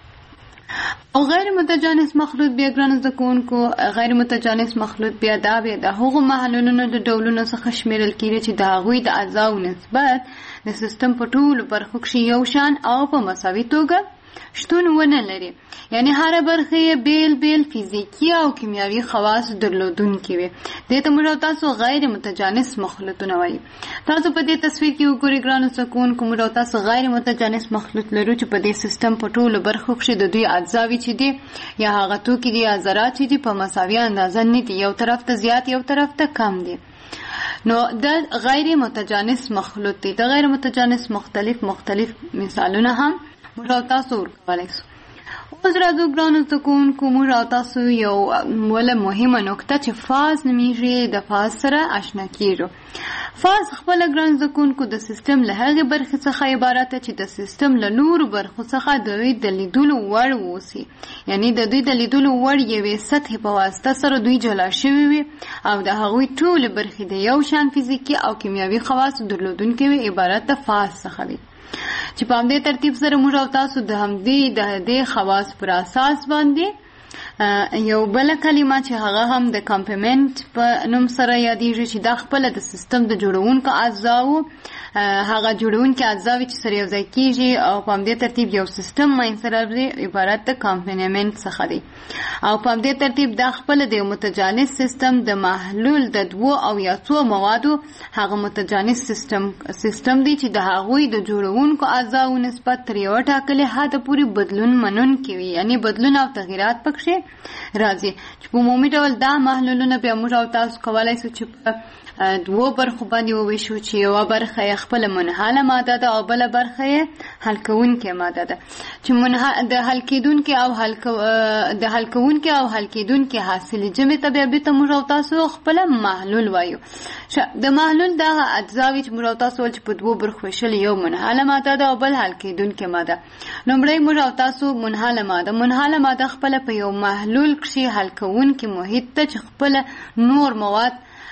او غیر متجانس مخلوط بیا ګرانو زده کوونکو، غیر متجانس مخلوط بیا دا بیا د هغو محلولونو د ډولونو څخه شمیرل کیږي چې د هغوی د اجزاو نسبت د سیستم په ټولو برخو کښې یو شان او په مساوي توګه شتون ونه لري، یعنی هره برخه یې بیل بیل فیزیکي او کیمیاوي خواص درلودونکي وي. دې ته موږ تاسو غیر متجانس مخلوطونه وایي. تاسو په دې تصویر کې وګورئ ګرانو زده کوونکو، موږ تاسو غیر متجانس مخلوط لرو چې په دې سیستم په ټولو برخو کښې د دوی اجزاوې چې دي یا هغه توکي دي یا ذرات چې دي په مساوي اندازه نه دي، یو طرف ته زیات یو طرف ته کم دي. نو د غیر متجانس مخلوط دی. د غیر متجانس مختلف مختلف مثالونه هم موږ او تاسو ورکولی شو. اوس راځو ګرانو زده کوونکو، موږ او تاسو یو وله مهمه نکته چې فاز نومیږي د فاز سره اشنا کیږو. فاز خپله ګرانو زده کوونکو د سیستم له هغې برخې څخه عبارت ده چې د سیستم له نورو برخو څخه د دوی د لیدلو وړ واوسي، یعنی د دوی د لیدلو وړ یوې سطحې په واسطه سره دوی جلا شوي وي او د هغوی ټولې برخې د یو شان فزیکي او کیمیاوي خواصو درلودونکي وي، عبارت د فاز څخه دی. چې په همدې ترتیب سره موږ او تاسو د همدې د دې خواص پر اساس باندې یو بله کلمه چې هغه هم د کمپلیمنت په نوم سره یادیږي چې دا خپله د سیستم د جوړونکو اجزاو هغه جوړونکي اجزاوې چې سره یو ځای کېږي او په همدې ترتیب یو سیستم منځته راځي، عبارت د کمپلیمنت څخه دی. او په همدې ترتیب دا خپله د یو متجانس سیستم د محلول د دوو او یا څو موادو هغه متجانس سیستم سیستم دی چې د هغوی د جوړونکو اجزاو نسبت تر یوه ټاکلې حده پورې بدلون منونکي وي، یعنی بدلون او تغییرات پکښې راځي. چې په عمومي ډول دا محلولونه بیا موږ او تاسو کولی شو چې په دوو برخو باندې وویشو چې یوه برخه یې خپل منحله ماده ده او بل برخه یې حل کوونکې ماده ده چې منح د حل کېدونکې او حل د حل کوونکې او حل کېدونکې حاصل جمع ته بیا بیرته موږ او تاسو خپل محلول وایو. د محلول دغه اجزاوې چې موږ او تاسو ول چې په دوو برخو ویشل، یو منحله ماده ده او بل حل کېدونکې ماده. لومړی موږ او تاسو منحله ماده منحله ماده خپل په یو محلول کښې حل کوونکې محیط ته چې خپل نور مواد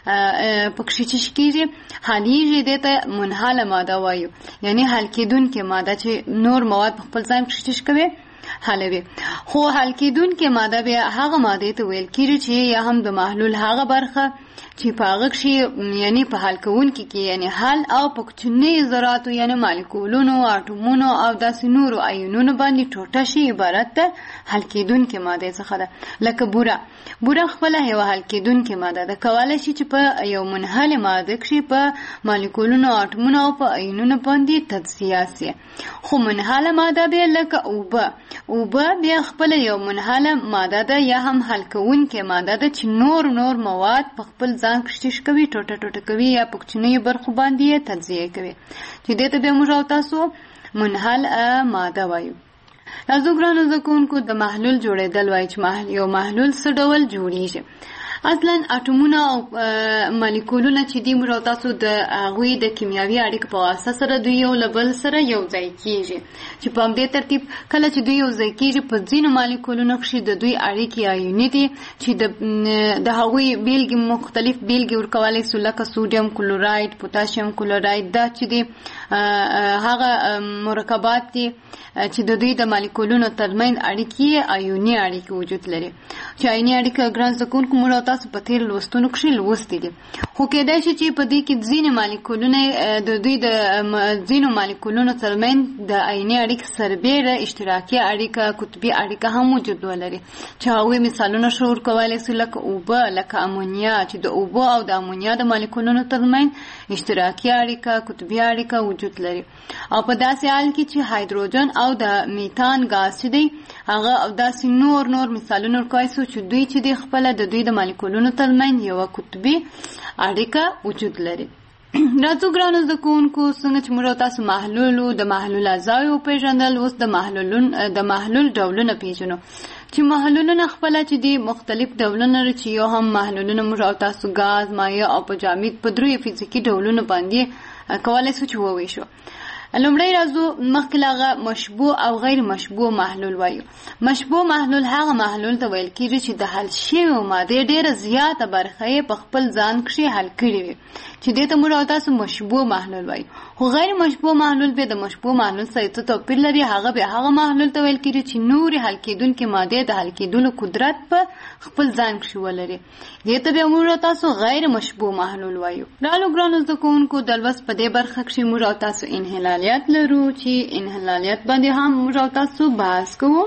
پکښې چې کېږي حلیږي دې ته منحله ماده وایو، یعنی حل کېدونکې ماده چې نور مواد په خپل ځان کښې چې کوي حلوي. خو حل کېدونکې ماده بیا هغه مادې ته ویل کېږي چې یا هم د محلول هغه برخه چې په هغه کښې یعنی په حل کوونکې کې یعنی حل او په کوچنیو ذراتو یعنی مالیکولونو، اټومونو او داسې نورو آیونونو باندې ټوټه شي عبارت ده حل کېدونکې مادې څخه ده. لکه بوره بوره خپله یوه حل کېدونکې ماده ده، کولی شي چې په یو منحلې ماده کښې په مالیکولونو، اټومونو او په آیونونو باندې تجزیه سي. خو منحله ماده بیا لکه اوبه اوبه بیا خپله یو منحله ماده ده یا هم حل کوونکې ماده ده چې نور نور مواد په خپل ځان کښې کوي، ټوټه ټوټه کوي یا په کوچنیو برخو باندې یې تجزیه کوي، چې دې ته بیا موږ او تاسو منحل ماده وایو. راځو ګرانو زده کوونکو د محلول جوړېدل وایي چې یو محلول څه ډول جوړیږي. اصلا اټومونه او مالیکولونه چې دي موږ او تاسو د هغوی د کیمیاوي اړیکو په واسطه سره دوی یو له بل سره یو ځای کېږي، چې په همدې ترتیب کله چې دوی یو ځای کېږي په ځینو مالیکولونو کښې د دوی اړیکې آیوني دي چې د هغوی بیلګې مختلف بیلګې ورکولی سو، لکه سوډیم کلوراید، پوتاشیم کلوراید. دا چې دي هغه مرکبات دي چې د دوی د مالیکولونو ترمنځ اړیکې آیوني اړیکې وجود لري، چې آیوني اړیکه ګران زده کوونکو موږ او تاسو په تېر لوستونو کښې لوستي دي. خو کېدای شي چې په دې کې ځینې مالیکولونه د دوی د ځینو مالیکولونو ترمنځ د آیوني اړیکې سربیره اشتراکي اړیکه، قطبي اړیکه هم وجود ولري، چې هغوی مثالونه ښه ورکولی سو لکه اوبه، لکه امونیا چې د اوبو او د امونیا د مالیکولونو ترمنځ اشتراکي اړیکه، قطبي اړیکه وجود لري. او په داسې حال کې چې هایدروجن او د میتان ګاز چې دی هغه او داسې نور نور مثالونه ورکولی سو چې دوی چې دی خپله د دوی د مالیکولونو ترمنځ یوه قطبي اړیکه وجود لري. راځو ګرانو زده کوونکو څنګه چې موږ تاسو محلول د محلول اجزاوې وپېژندل، اوس د محلول د محلول ډولونه پېژنو چې محلولونه خپله چې دي مختلف ډولونه لري، چې یو هم محلولونه موږ او تاسو ګاز، مایع او په جامد په دریو فزیکي ډولونو باندې کولی سو چې وویشو. لومړی راځو مخکې له هغه مشبوع او غیر مشبوع محلول وایو. مشبوع محلول هغه محلول ته ویل کېږي چې د حل شویو مادې ډېره زیاته برخه یې په خپل ځان کښې حل کړې وي، چې دې ته موږ او تاسو مشبوع محلول وایو. خو غیر مشبوع محلول بیا د مشبوع محلول سره څه توپیر لري، هغه بیا هغه محلول ته ویل کېږي چې نورې حل کېدونکې مادې د حل کېدلو قدرت په خپل ځان کښې ولري، دې ته بیا موږ او تاسو غیر مشبوع محلول وایو. رالو ګرانو زده کوونکو د لوست په دې برخه کښې موږ او تاسو انحلالیت لرو، چې انحلالیت باندې هم موږ او تاسو بحث کوو.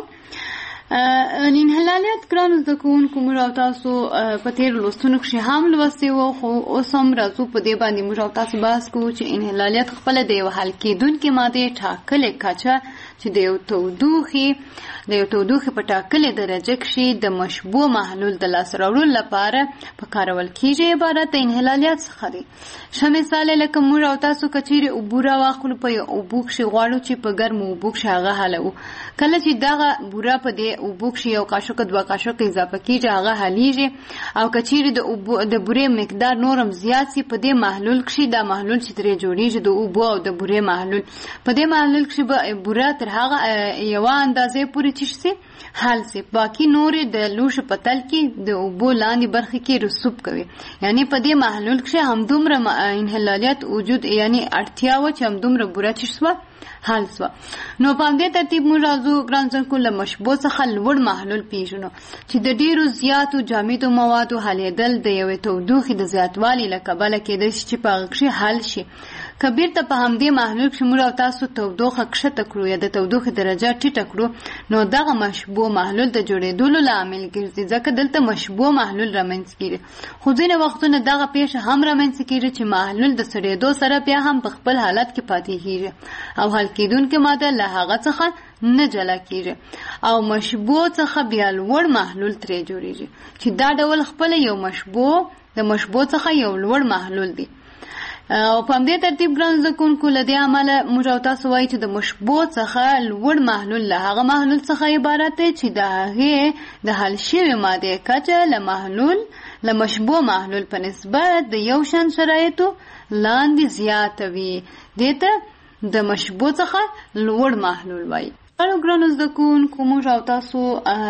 انحلالیت ګرانو زده کوونکو موږ او تاسو په تېرو لوستونو کښې هم لوستي وو، خو اوس هم راځو په دې باندې موږ او تاسو بحث کوو چې انحلالیت خپله د یو حل کېدونکې مادې ټاکلې کچه چې د یو تودوخې د یو تودوخې په ټاکلې درجه کښې د مشبوع محلول د لاسته راوړلو لپاره په کارول کېږي عبارت د انحلالیت څخه دی. ښه مثال لکه موږ او تاسو که چیرې اوبه راواخلو، په یو اوبو کښې غواړو چې په ګرمو اوبو کښې هغه حلوو، کله چې دغه بوره په دې اوبو کښې یو قاشقه دوه قاشقه اضافه کېږي هغه حلیږي، او که چیرې د اوبو د بورې مقدار نور هم زیات سي په دې محلول کښې، دا محلول چې ترې جوړېږي د اوبو او د بورې محلول، په دې محلول کښې به بوره تر هغه یوه اندازې پورې چې سي حل سي، باقي نورې د لوښو په تل کې د اوبو لاندې برخې کې رسوب کوي. یعنی په دې محلول کښې همدومره انحلالیت وجود یعنی اړتیا وه چې همدومره بوره چې سوه حل سوه. نو په همدې ترتیب موږ راځو ګران زده کوونکو له مشبوع څخه لوړ محلول پېژنو چې د ډېرو زیاتو جامدو موادو حلېدل د یوې تودوخې د زیاتوالي له کبله کېدای شي چې په هغه کښې حل شي. که بیرته په همدې محلول کښې موږ او تاسو تودوخه کښته کړو یا د تودوخې درجه ټیټه کړو، نو دغه مشبوع محلول د جوړېدلو لامل ګرځي، ځکه دلته مشبوع محلول رامنځته کېږي. خو ځینې وختونه دغه پیښه هم رامنځته کېږي چې محلول د سړېدو سره بیا هم په خپل حالت کې پاتې کېږي او حل کېدونکې ماده له هغه څخه نه جلا کېږي او مشبوع څخه بیا لوړ محلول ترې جوړېږي، چې دا ډول خپله یو مشبوع د مشبوع څخه یو لوړ محلول دی. او په همدې ترتیب ګران زده کوونکو له دې امله موږ او تاسو وایو چې د مشبوع څخه لوړ محلول له هغه محلول څخه عبارت دی چې د هغې د حل شوې مادې کچه له محلول له مشبوع محلول په نسبت د یو شان شرایطو لاندې زیاته وي. دې ته د مشبوع څخه لوړ محلول وایي. هلو ګرانو زده کوونکو موږ او تاسو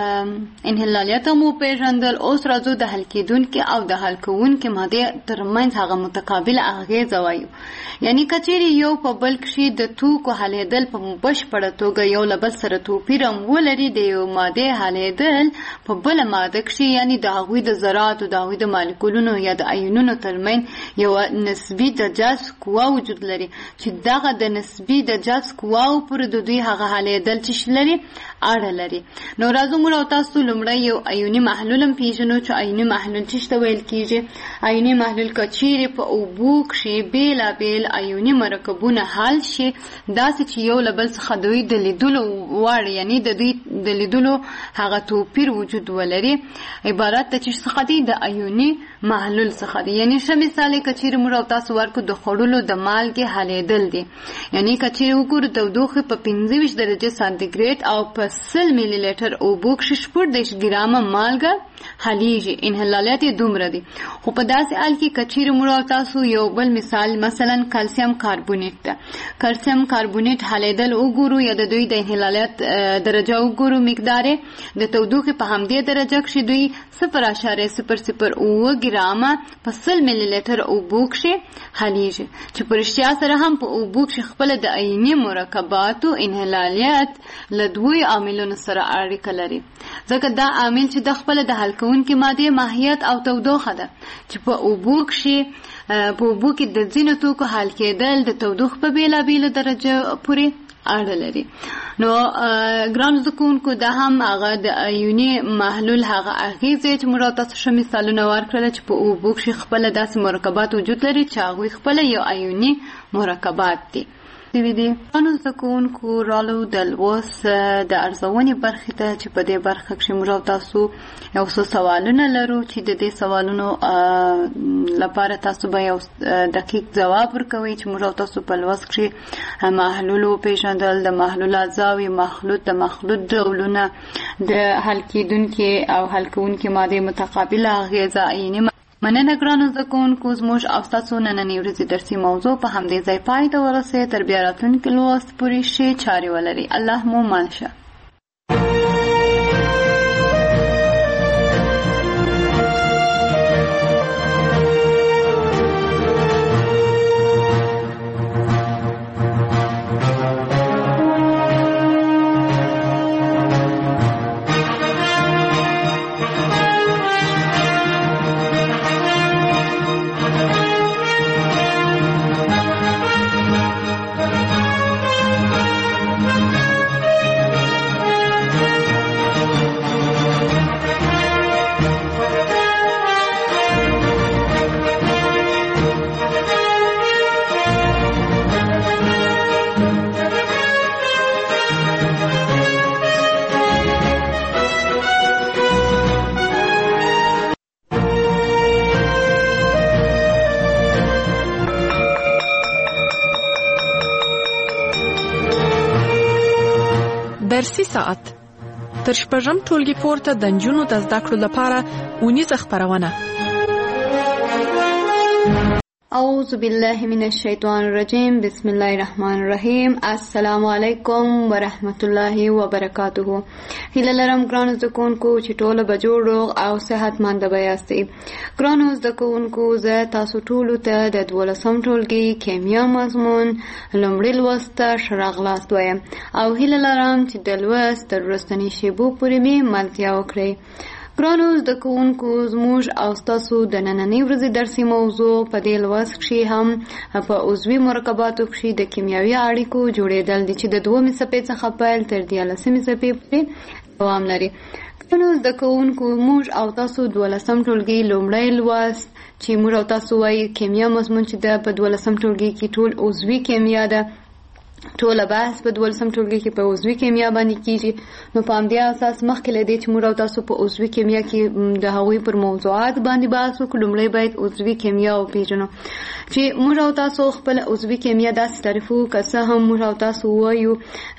انحلالیت مو پیژندل. اوس راځو د حل کېدونکې او د حل کوونکې مادې ترمنځ هغه متقابل اغېزه وایو. یعنی که چیرې یو په بل کښې د توکو حلېدل په بشپړه توګه یو له بل سره توپیر هم ولري، د یو مادې حلېدل په بله ماده کښې یعنی د هغوی د ذراتو د هغوی د مالیکولونو یا د ایونونو ترمنځ یوه نسبي د جذب قوه وجود لري چې دغه د نسبي د جذب قواو پورې د دوی هغه حلېدل چې لري اړه لري. نو راځو موږ او تاسو لومړی یو ایوني محلول هم پیژنو چې ایوني محلول څه ته ویل کېږي. ایوني محلول که چیرې په اوبو کښې بېلابېل ایوني مرکبونه حل شي داسې چې یو له بل څخه دوی د لیدلو وړ یعنی د دوی د لیدلو هغه توپیر وجود ولري، عبارت ته چې څخه دی د ایوني محلول څخه دی. یعنی ښه مثال یې که چیرې موږ او تاسو ورکو د خوړلو د مالګې حلېدل دي. یعنی که چیرې وګورو تودوخې په پنځه ویشت درجې سانتیګریډ او په سل میلی لیټر اوبو کښې شپږ دېرش ګرامه مالګه حلیږي. انحلالیت یې دومره دي. خو په داسې حال کې که چیرې موږ او تاسو یو بل مثال مثلا کلسیم کاربونیټ ده، کلسیم کاربونیټ حلېدل وګورو یا د دوی د انحلالیت درجه وګورو، مقدار د تودوخې په همدې درجه کښې دوی صفر اعشاریه صفر صفر اووه ګرامه په سل میلی لیټر اوبو کښې حلیږي چې په رښتیا سره هم په اوبو کښې خپله د عیني مرکباتو انحلالیت له دوی عاملونو سره اړیکه لري. ځکه دا عامل چې د خپله د حل کوونکې مادې ماهیت او تودوخه ده چې په اوبو کښې په اوبو کې د ځینو توکو حل کېدل د تودوخې په بېلابېلو درجه پورې اړه لري. نو ګرانو زده کوونکو دا هم هغه د ایوني محلول هغه اغېزې چې موږ تاسو ښه مثالونه ورکړل چې په اوبو کښې خپله داسې مرکبات وجود لري چې هغوی خپله یو ایوني مرکبات دي. ګرانو زده کوونکو رالو د لوست د ارزونې برخې ته چې په دې برخه کښې موږ او تاسو یو څو سوالونه لرو چې د دې سوالونو لپاره تاسو به یو دقیق ځواب ورکوئ چې موږ او تاسو په لوست کښې محلول وپېژندل، د محلول اجزاوې، مخلوط، د مخلوط ډولونه، د حل کېدونکې او حل کوونکې مادې متقابله اغېزه عیني. مننه ګرانو زده کوونکو، زموږ او ستاسو نننۍ ورځې درسي موضوع په همدې ځای پای ته ورسېد. تر بیا راتلونکي لوست پورې ښې چارې ولرئ. الله مو مل شه. درسي ساعت تر شپږم ټولګي پورته د نجونو د زده کړو لپاره اونیزه خپرونه. اعوذ بالله من الشیطان الرجیم. بسم الله الرحمن الرحیم. السلام علیکم ورحمت الله وبرکاته. هیله لرم ګرانو زده کوونکو چې ټوله به جوړ روغ او صحتمند به یاستئ. ګرانو زده کوونکو، زه تاسو ټولو ته د دولسم ټولګي کیمیا مضمون لومړي لوست ته ښه راغلاست وایم او هیله لرم چې د لوست تر وروستنۍ شېبو پورې مې ملتیا وکړئ. ګرانو زده کوونکو، زموږ او ستاسو د نننۍ ورځې درسي موضوع په دې لوست کښې هم په عضوي مرکباتو کښې د کیمیاوي اړیکو جوړېدل دي چې د دومې څپې څخه پیل تر دیارلسمې څپې پورې دوام لري. ګرانو زده کوونکو، موږ او تاسو دولسم ټولګي لومړی لوست چې موږ او تاسو وایي کیمیا مضمون چې ده په دولسم ټولګي کې ټول عضوي کیمیا ده ټوله بحث په دولسم ټولګي کې په عضوي کیمیا باندې کیږي. نو په همدې اساس مخکې له دې چې موږ او تاسو په عضوي کیمیا کې د هغوی پر موضوعات باندې بحث وکړو، لومړی باید عضوي کیمیا وپېژنو چې موږ او تاسو خپل عضوي کیمیا داسې تعریف وکړو که څه هم موږ او تاسو وایو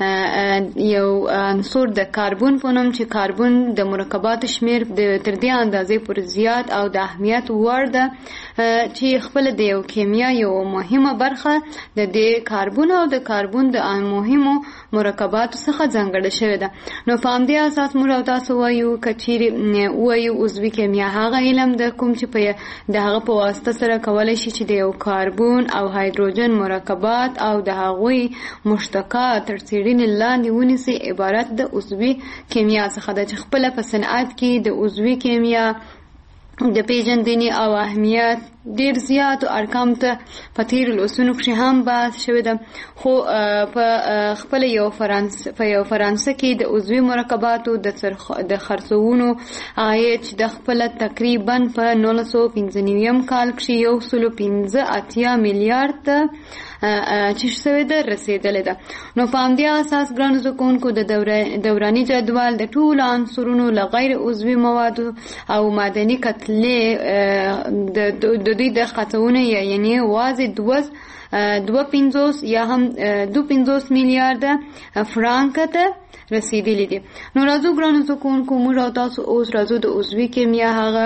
یو عنصر د کاربن په نوم چې کاربن د مرکباتو شمیر تر دې اندازې پورې زیات او د اهمیت وړ ده چې خپل د یو کیمیا یو مهمه برخه د دې کاربن او د کاربن د مهمو مرکباتو څخه ځانګړې شوې ده. نو په همدې اساس موږ او تاسو وایو که چیرې وایو عضوي کیمیا هغه علم ده کوم چې په د هغه په واسطه سره کولی شي چې د یو کاربن او هایدروجن مرکبات او د هغوی مشتقات تر څېړنې لاندې ونیسي عبارت د عضوي کیمیا څخه ده چې خپله په صنعت کې د عضوي کیمیا د پیژندنې او اهمیت ډیر زیات او ارقام ته په تیرو لوستونو کې هم بحث شوی ده. خو په خپل یو فرانسه په یو فرانسه کې د عضوي مرکباتو د خرڅونو عاید چې د خپل تقریبا په نولس سوه پنځه نوي کال کې یو سلو پنځه اتیا میلیارډ ته چې شوی ده رسیدلې ده. نو په همدې اساس ګرانو زده کوونکو د دوراني جدول د ټولو عنصرونو له غیر عضوي موادو او معدني کتلې د دوی د خطونه یعنی واضح دوز دو پنځوس یا هم دو پنځوس میلیارډ فرانک ته رسیدلی دي. نو راځو ګرانو زده کوونکو موږ او تاسو اوس راځو د عضوي کیمیا هغه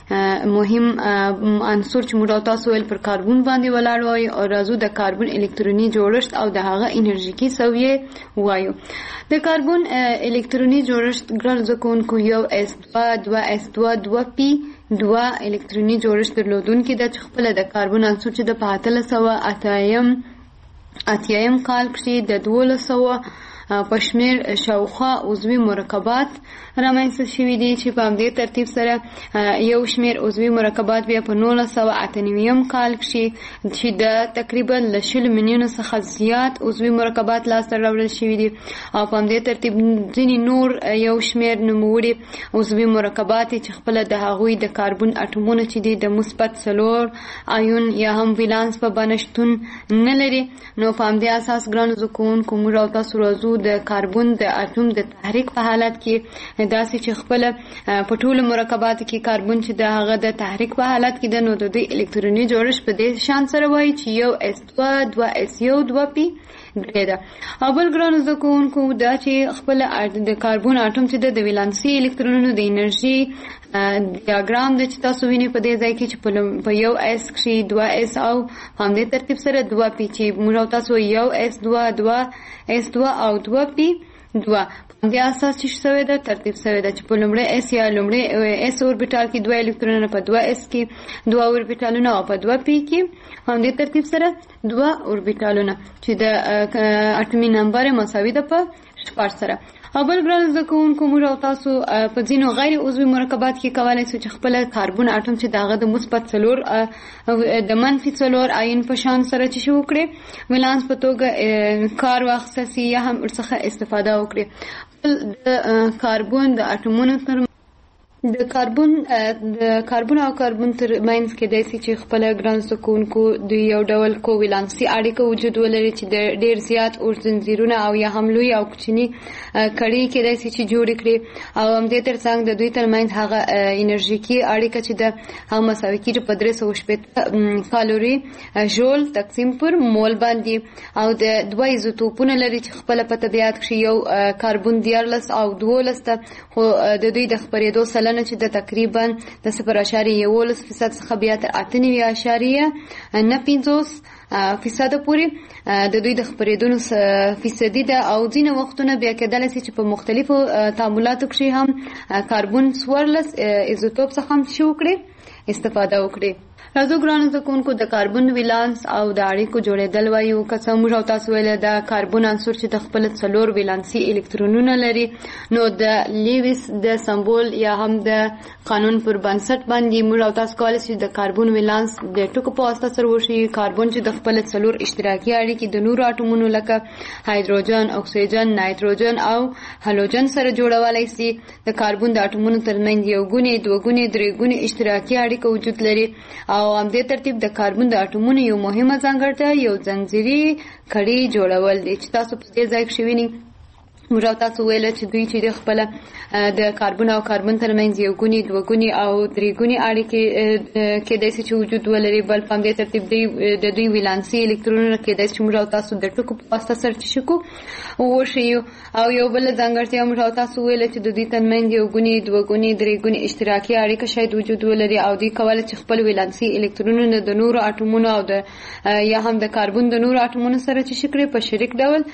مهم عنصر چې موږ او تاسو ول پر کاربن باندې ولاړ وای او راځو د کاربن الکتروني جوړښت او د هغه انرژیکي سویه وایو. د کاربن الکتروني جوړښت ګرانو زده کوونکو یو اس دوه دوه اس دوه دوه پی دوه الکتروني جوړښت درلودونکي ده چې خپله د کاربن عنصر چې د په اتلس سوه اتیایم اتیایم کال کې د دولس سوه په شمېر شاوخوا عضوي مرکبات رامنځته شوي دي چې په همدې ترتیب سره یو شمېر عضوي مرکبات بیا په نولس سوه اته نوي کال کې چې د تقریبا له شلو میلیونو څخه زیات عضوي مرکبات لاسته راوړل شوي دي او په همدې ترتیب ځینې نور یو شمېر نوموړي عضوي مرکبات چې خپله د هغوی د کاربن اټومونه چې دي د مثبت څلور آیون یا هم ولانس په بڼه شتون نه لري. نو په همدې اساس ګرانو زده کوونکو موږ او تاسو راځو د کاربن د اټوم د تحریک په حالت کې داسې چې خپل په ټولو مرکباتو کې کاربن چې د هغه د تحریک په حالت کې د نو د دوی الکتروني جوړښت په دې شان سره وایي چې یو اس دوه دوه اس یو دوه پی درې ده. او بل ګرانو زده کوونکو دا چې خپل د کاربن اټوم چې د ولانسي الکترونونو د انرژي ډیاګرام د چې تاسو وینئ په دې ځای کې چې په یو اس کې دوه اس او همدې ترتیب سره دوه پی چې موږ او تاسو یو اس دوه دوه اس دوه او دوه پی دوه په همدې اساس چې شوی ده ترتیب شوی ده چې په لومړی اس یا لومړی اس اوربیټال کې دوه الکترونونه په دوه اس کې دوه اوربیټالونه او په دوه پی کې همدې ترتیب سره دوه اوربیټالونه چې د اټومي نمبر مساوي ده په شپږ سره. او بل ګران زده کوونکو موږ او تاسو په ځینو غیر عضوي مرکبات کې کولی شو چې خپله کاربن اټوم چې د هغه د مثبت څلور د منفي څلور آیون په شان سره چې شو وکړي ولانس په توګه کار واخیسته سي یا هم ورڅخه استفاده وکړي. د کاربن د اټومونو تر د کاربن د کاربن او کاربن تر ماینس کې داسې چې خپل ګران زده کوونکو د یو ډول کوولانسي اړیکه وجود ولري چې د ډیر زیات اور زنځیرونه او یا هم لوی او کوچني کړي کې داسې چې جوړ کړي او همدې ترڅنګ د دوی ترمنځ هغه انرژیکي اړیکه چې د هم مساوي کېږي په درې سوه شپېته کالوري ژول تقسیم پر مول باندې او د دوه ایزوټوپونه لري چې خپله په طبیعت کې یو کاربن دیارلس او دولس ته خو د دوی د خپرېدو سلنه چې د تقریبا د صفر اعشاریه یولس فیصد څخه بیا تر اته نوي اعشاریه نه پنځوس فیصده پورې د دوی د خپرېدونو فیصدي ده او ځینې وختونه بیا کېدلی سي چې په مختلفو تعاملاتو کښې هم کاربن څوارلس ایزوټوپ څخه هم شي وکړي استفاده وکړي. راځو ګرانو زده کوونکو د کاربن ولانس او د اړیکو جوړېدل وایو. که څه موږ او تاسو ویله د کاربن عنصر چې د خپل څلور ولانسي الکترونونه لري نو د لیویس د سمبول یا هم د قانون پر بنسټ باندې موږ او تاسو کولی شو د کاربن ولانس د ټکو په واسطه سره وشي. کاربن چې د خپل څلور اشتراکي اړیکې د نورو اټومونو لکه هایدروجن اکسیجن نایتروجن او هالوجن سره جوړولی سي. د کاربن د اټومونو ترمنځ یو ګونې دوه ګونې درې ګونې اشتراکي اړیکه وجود لري او همدې ترتیب د کاربن د اټومونو یو مهمه ځانګړتیا یو ځنځیري کړي جوړول دي چې تاسو په دې ځای کې شویني موږ تاسو ویل چې دوی چې د خپل د کاربن او کاربن ترمنځ یو ګونی دوه ګونی او درې ګونی اړیکې کې د څه وجود ولري بل په دې ترتیب دی د دوی ولانسي الکترونونه کې د چې موږ تاسو د ټکو په واسطه سره شکو او شی او یو بل ځانګړتیا موږ تاسو ویل چې د دوی ترمنځ یو ګونی دوه ګونی درې ګونی اشتراکي اړیکه شاید وجود ولري او دوی کولای چې خپل ولانسي الکترونونه د نورو اټومونو او د یا هم د کاربن د نورو اټومونو سره چې شکل په شریک ډول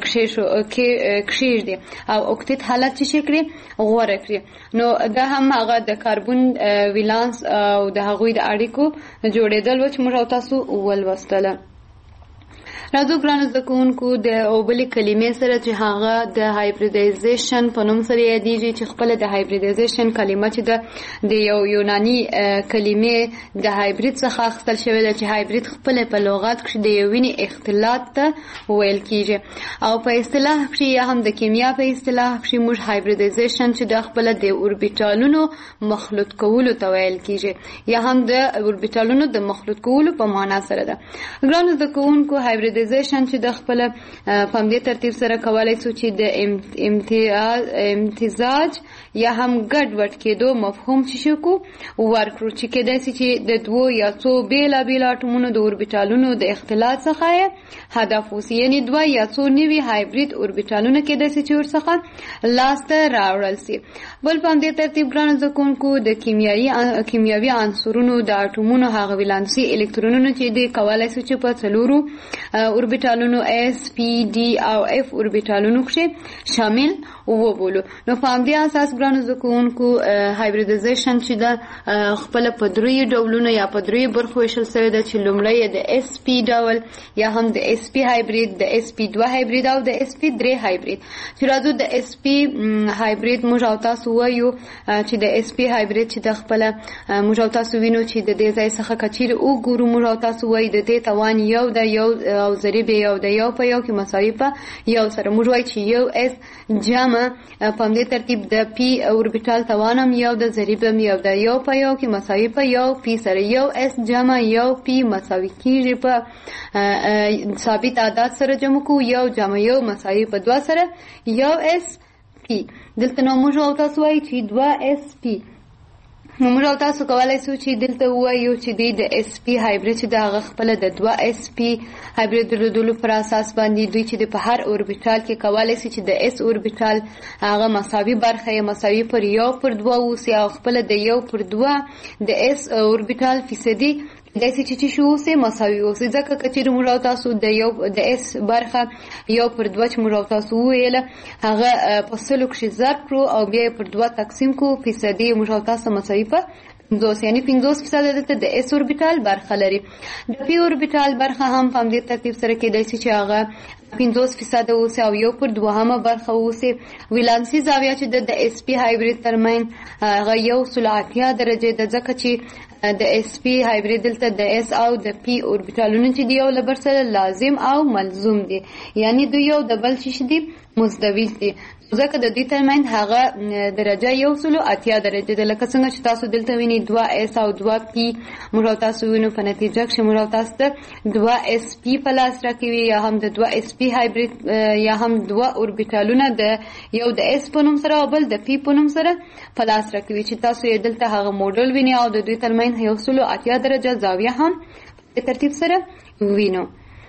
کې شیر دي او اوکتیت حالت چې شکري غوړه کړی نو دا هم هغه د کاربن ولانس او د هغوی د اړیکو جوړېدل و چې موږ تاسو ولوستله راځو ګرانو زده کوونکو د اوبلې کلمې سره چې هغه د هایبریډایزیشن په نوم سره یادېږي چې خپل د هایبریډایزیشن کلمه چې د د یو یوناني کلمې د هایبرید څخه اخیستل شوې ده چې هایبرید خپل په لغت کې د یو وینې اختلاط ته ویل کیږي او په اصطلاح کې یا هم د کیمیا په اصطلاح کې موږ هایبریډایزیشن چې د خپل د اوربیټالونو مخلوط کولو ته ویل کیږي یا هم د اوربیټالونو د مخلوط کولو په معنا سره ده ګرانو زده کوونکو هایبرید چې د خپل په دې ترتیب سره کولای شو چې د امتیاز امتزاج یا هم ګډ وډ کېدو مفهوم شي کو ورکړو چې کېدای شي چې د دوه یا څو بیلا بیلا اټومونو د اوربیټالونو د اختلاط څخه هدف وسی یعنی دوه یا څو نوي هایبرید اوربیټالونه کېدای شي چې ورڅخه لاسته راوړل شي بل په دې ترتیب ګران ځکونکو د کیمیاوي کیمیاوي عنصرونو د اټومونو هغه ولانسي الکترونونو چې د کولای شي چې په څلورو اوربیټالونو اس پی ډي او اف اوربیټالونو کې شامل وبولو نو په همدې اساس ګرانو زکونکو هایبریډایزیشن چې د خپل په درې ډولونو یا په درې برخو ویشل شوی ده چې لومړی د اس پی ډول یا هم د اس پی هایبرید د اس پی دوه هایبرید او د اس پی درې هایبرید چې راځو د اس پی هایبرید موږ او تاسو وایو چې د اس پی هایبرید چې د خپل موږ او تاسو وینو چې د دې ځای څخه کچیر او ګورو موږ او تاسو وایو د دې توان یو د یو او ضریب یو د یو په یو کې مساوي په یو سره موږ وایو چې یو اس جمع په دې ترتیب د پی اوربیټال توانم یو د ضریب یو د یو په یو کې مساوي په یو پی سره یو اس جمع یو پی مساوي کیږي په ثابت عدد سره جمع کو یو جمع یو مساوي په دوه سره یو اس پی دلته نو موږ تاسو وایي چې دوه اس پی نو موږ تاسو کولای شو چې دلته وایو چې د اس پی هایبرید چې د خپل د دوه اس پی هایبرید درلودلو پر اساس باندې دوی چې په هر اوربیټال کې کولای شي چې د اس اوربیټال هغه مساوي برخه یې مساوي پر یو پر دوه اوسي او خپل د یو پر دوه د اس اوربیټال فیصدي داسې چې شو سه مساوي اوسي ځکه چې موږ تاسو د یو د اس برخه یو پر دوه چې موږ تاسو ویل هغه په سلو کې ضرب کړو او بیا پر دوه تقسیم کو فیصدي موږ تاسو مساوي په پنځوس یعنی پنځوس فیصد د اس اوربیټال برخه لري د پی اوربیټال برخه هم په دې ترتیب سره کېدای شي چې هغه پنځوس فیصد اوسه او یو پر دوهمه برخه اوسه ولانسي زاویه چې د اس پی هایبرید ترمن هغه یو سلعتیا درجه د ځکه چې د اس پی هایبرید دلته د اس او د پی اوربیټالونو چې دی یو لبر سره لازم او ملزوم دي یعنی دوی یو د بل شي دي مزدوج دي ځکه د دې ترمن هغه درجه یو سلو اتیا درجه ده لکه څنګه چې تاسو دلته ویني دوه اس او دوه پی موږ تاسو وینو په نتیجه کې موږ تاسو ته دوه اس پی پلاس راکوي یا هم د دوه اس پی هایبرید یا هم دوه اوربیټالونه د یو د اس په نوم سره او بل د پی په نوم سره پلاس راکوي چې تاسو یې دلته هغه موډل ویني او د دوی ترمن یو سلو اتیا درجه زاویه هم په ترتیب سره وینو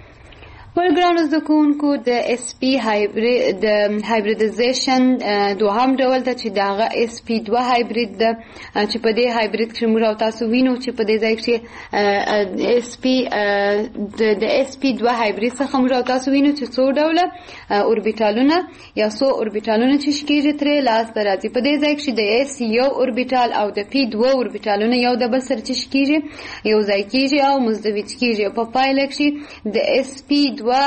ولګرانو زکونکو د اس پی هایبرید د هایبریډایزیشن دوهم ډول ته چې دغه اس پی دوه هایبرید ده چې په دې هایبرید کې موږ تاسو وینو چې په دې ځای کې اس پی د اس پی دوه هایبرید څخه موږ تاسو وینو چې څو ډوله اوربیټالونه یا څو اوربیټالونه چې شکیږي ترې لاس ته راځي په دې ځای کې د اس یو اوربیټال او د پی دوه اوربیټالونه یو د بل سره چې شکیږي یو ځای کیږي او مزدوج کیږي په پایله کې د اس پی دوه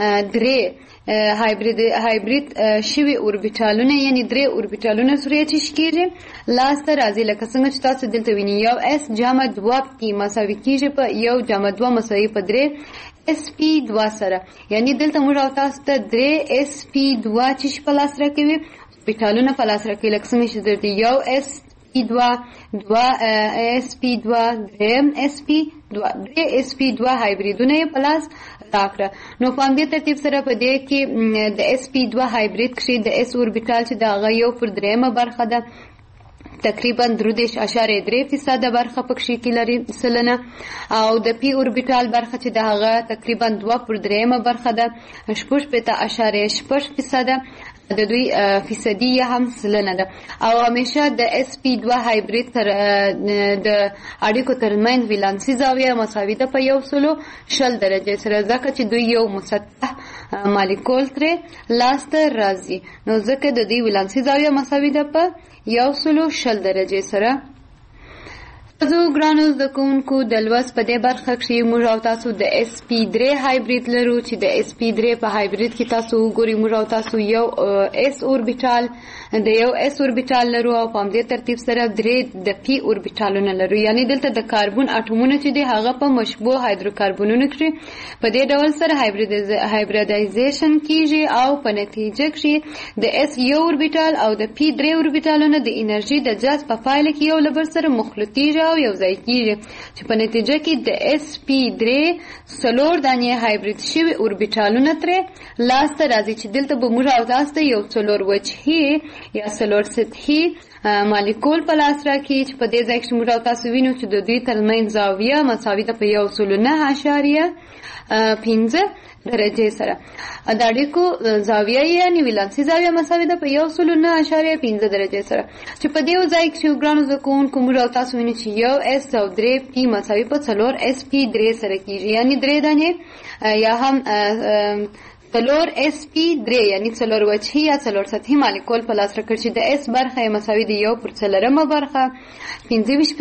درې هایبرید هایبرید شوی اوربیټالونه یعنی درې اوربیټالونه سره چې شکیږي لاس ته راځي لکه څنګه چې تاسو دلته وینئ یو اس جمع دوه پی مساوي کیږي په یو جمع دوه مساوي په درې اس پی دوه سره یعنی دلته موږ تاسو ته درې اس پی دوه چې په لاس راکوي اوربیټالونه په لاس راکوي لکه څنګه چې دلته یو اس پی دوه دوه اس پی دوه دریم اس پی دوه درې اس پی دوه هایبریدونه یې په لاس راکړه. نو په همدې ترتیب سره په دې کې د اس پی دوه هایبرید کښې د اس اوربیټال چې د هغه یو پر دریمه برخه ده تقریبا درې دېرش اعشاریه درې فیصده برخه پکښې کې لري سلنه، او د پی اوربیټال برخه چې د هغه تقریبا دوه پر دریمه برخه ده شپږ شپېته اعشاریه شپږ فیصده د دوی فیصدي هم سلنه ده. او همیشه د اس پی دوه هایبرید تر د اړیکو ترمنځ ولانسي زاویه مساوي ده په یو سلو شل درجې سره، ځکه چې دوی یو مسطح مالیکول ترې لاسته راځي، نو ځکه د دوی ولانسي زاویه مساوي ده په یو سلو شل درجې سره. زه ګرانو زده کوونکو د لوست په دې برخه کښې موږ او تاسو د اس پی درې هایبرید لرو چې د اس پی درې په هایبرید کې تاسو وګورئ موږ او تاسو یو اس اوربیټال د یو اس اوربیټال لرو او په همدې ترتیب سره درې د پی اوربیټالونه لرو، یعنی دلته د کاربون اټومونه چې دي هغه په مشبوع هایدروکاربونونو کښې په دې ډول سره هایبریدایزیشن کیږي او په نتیجه کښې د اس یو اوربیټال او د پی درې اوربیټالونه د انرژي د جذب په پایله کې یو له بل سره مخلوطیږي او یو ځای کیږي چې په نتیجه کې د اس پی درې څلور دانې هایبرید شوي اوربیټالونه ترې لاسته راځي چې دلته به موږ او تاسو ته یو څلور وجهي یا څلور سطحي مالیکول په لاس راکړي چې په دې ځای کې موږ او تاسو وینو چې د دوی ترمنځ زاویه مساوي ده په یو سلو نه اعشاریه پنځه درجې سره. د اړیکو زاویه یعنې ولانسي زاویه مساوي ده په یو سلو نه اعشاریه پنځه درجې سره، چې په دې ځای کې ګرانو زده کوونکو موږ او تاسو وینو چې یو اس او درې پی مساوي په څلور اس پی درې سره کېږي، یعنې درې دانې یا هم څلور اس پی درې یعنی څلور وجهي یا څلور سطحي مالیکول په لاس راکړي چې د اس برخه یې مساوي د یو پر څلورمه برخه پنځه ویشت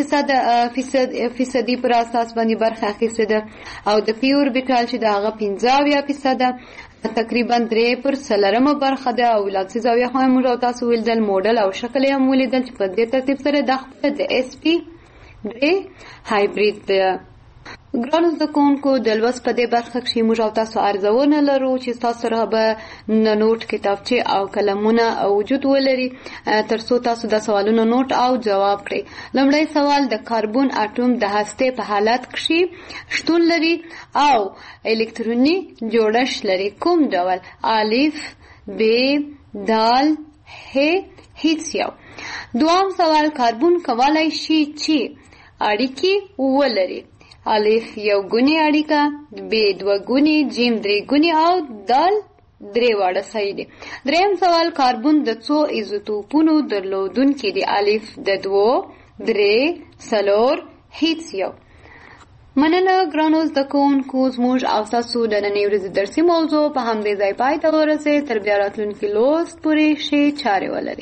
فیصدي پر اساس باندې برخه اخیستې ده، او د پی اوربیټال چې د هغه پنځه اویا فیصده تقریبا درې پر څلورمه برخه ده، او ولانسي زاویه خو موږ او تاسو ولیدل، موډل او شکل یې هم ولیدل چې په دې ترتیب سره دا خپله د اس پی درې هایبرید ده. ګرانو زده کوونکو د لوست په دې برخه کښې موږ او تاسو ارزونه لرو چې ستاسو سره به نوټ کتابچې او قلمونه وجود ولري تر څو تاسو د سوالونو نوټ او جواب کړئ. لومړی سوال د کاربون اټوم د هستې په حالت کښې شتون لري او الکتروني جوړښت لري، کوم ډول؟ الف، ب، دال، ه، هیڅ یو. دوام سوال کاربون کولی شي چې اړیکې ولري؟ الف یو ګونی اړیکه، ب دوه ګونی، جیم درې ګونی او دال درې واړه صحیح دي. دریم سوال کاربون د څو ایزوټوپونو درلودونکی دی؟ الف د دوو، درې، څلور، هیڅ یو. مننه ګرانو زده کوونکو، زموږ او ستاسو د نننۍ ورځې درسي موضوع په همدې ځای پای ته ورسېد. تر بیا راتلونکي لوست پورې ښې چارې ولرئ.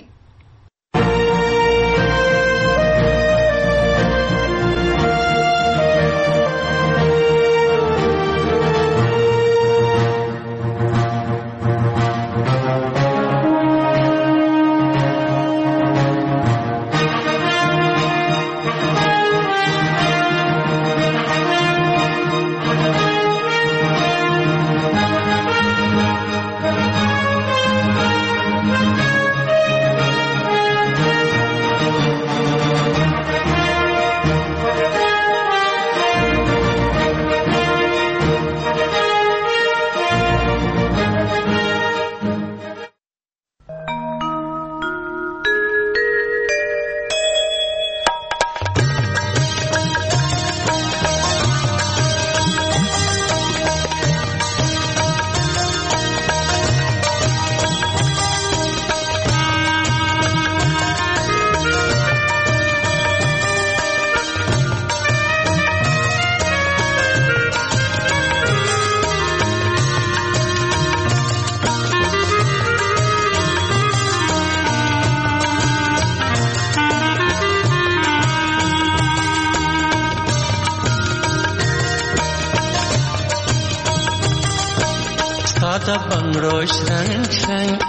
Stada bangro shrang shrang,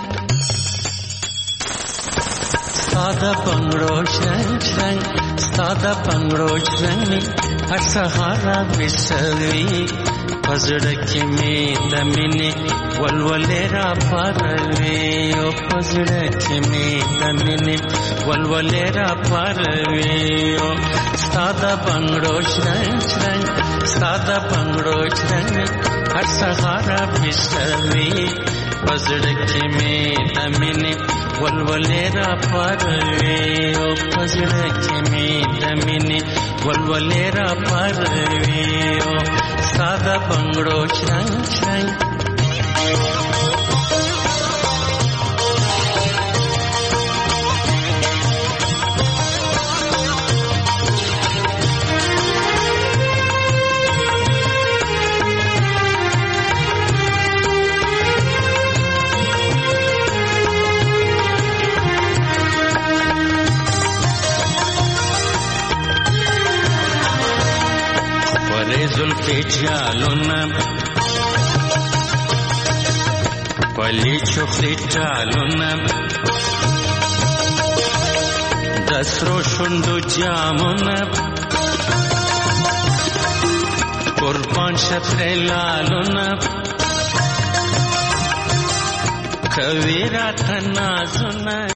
stada bangro shrang shrang, stada bangro shrang mi har sahara bisavi, پزړه کې می د مینې ولولې را پاروي او پزړه کې می د مینې ولولې را پاروي او ساده بنگړو شرنګ شرنګ ساده بنگړو شرنګ هر سهار بشوي پزړه کې می د مینې ولولې را پاروي او پزړه کې می د مینې ولولې را پاروي او ساده بنگړو شرنګ شرنګ زلفی جالونا پلی چخلی جالونا دسرو شندو جامونا قربان شفر لالونا کویرات نازونا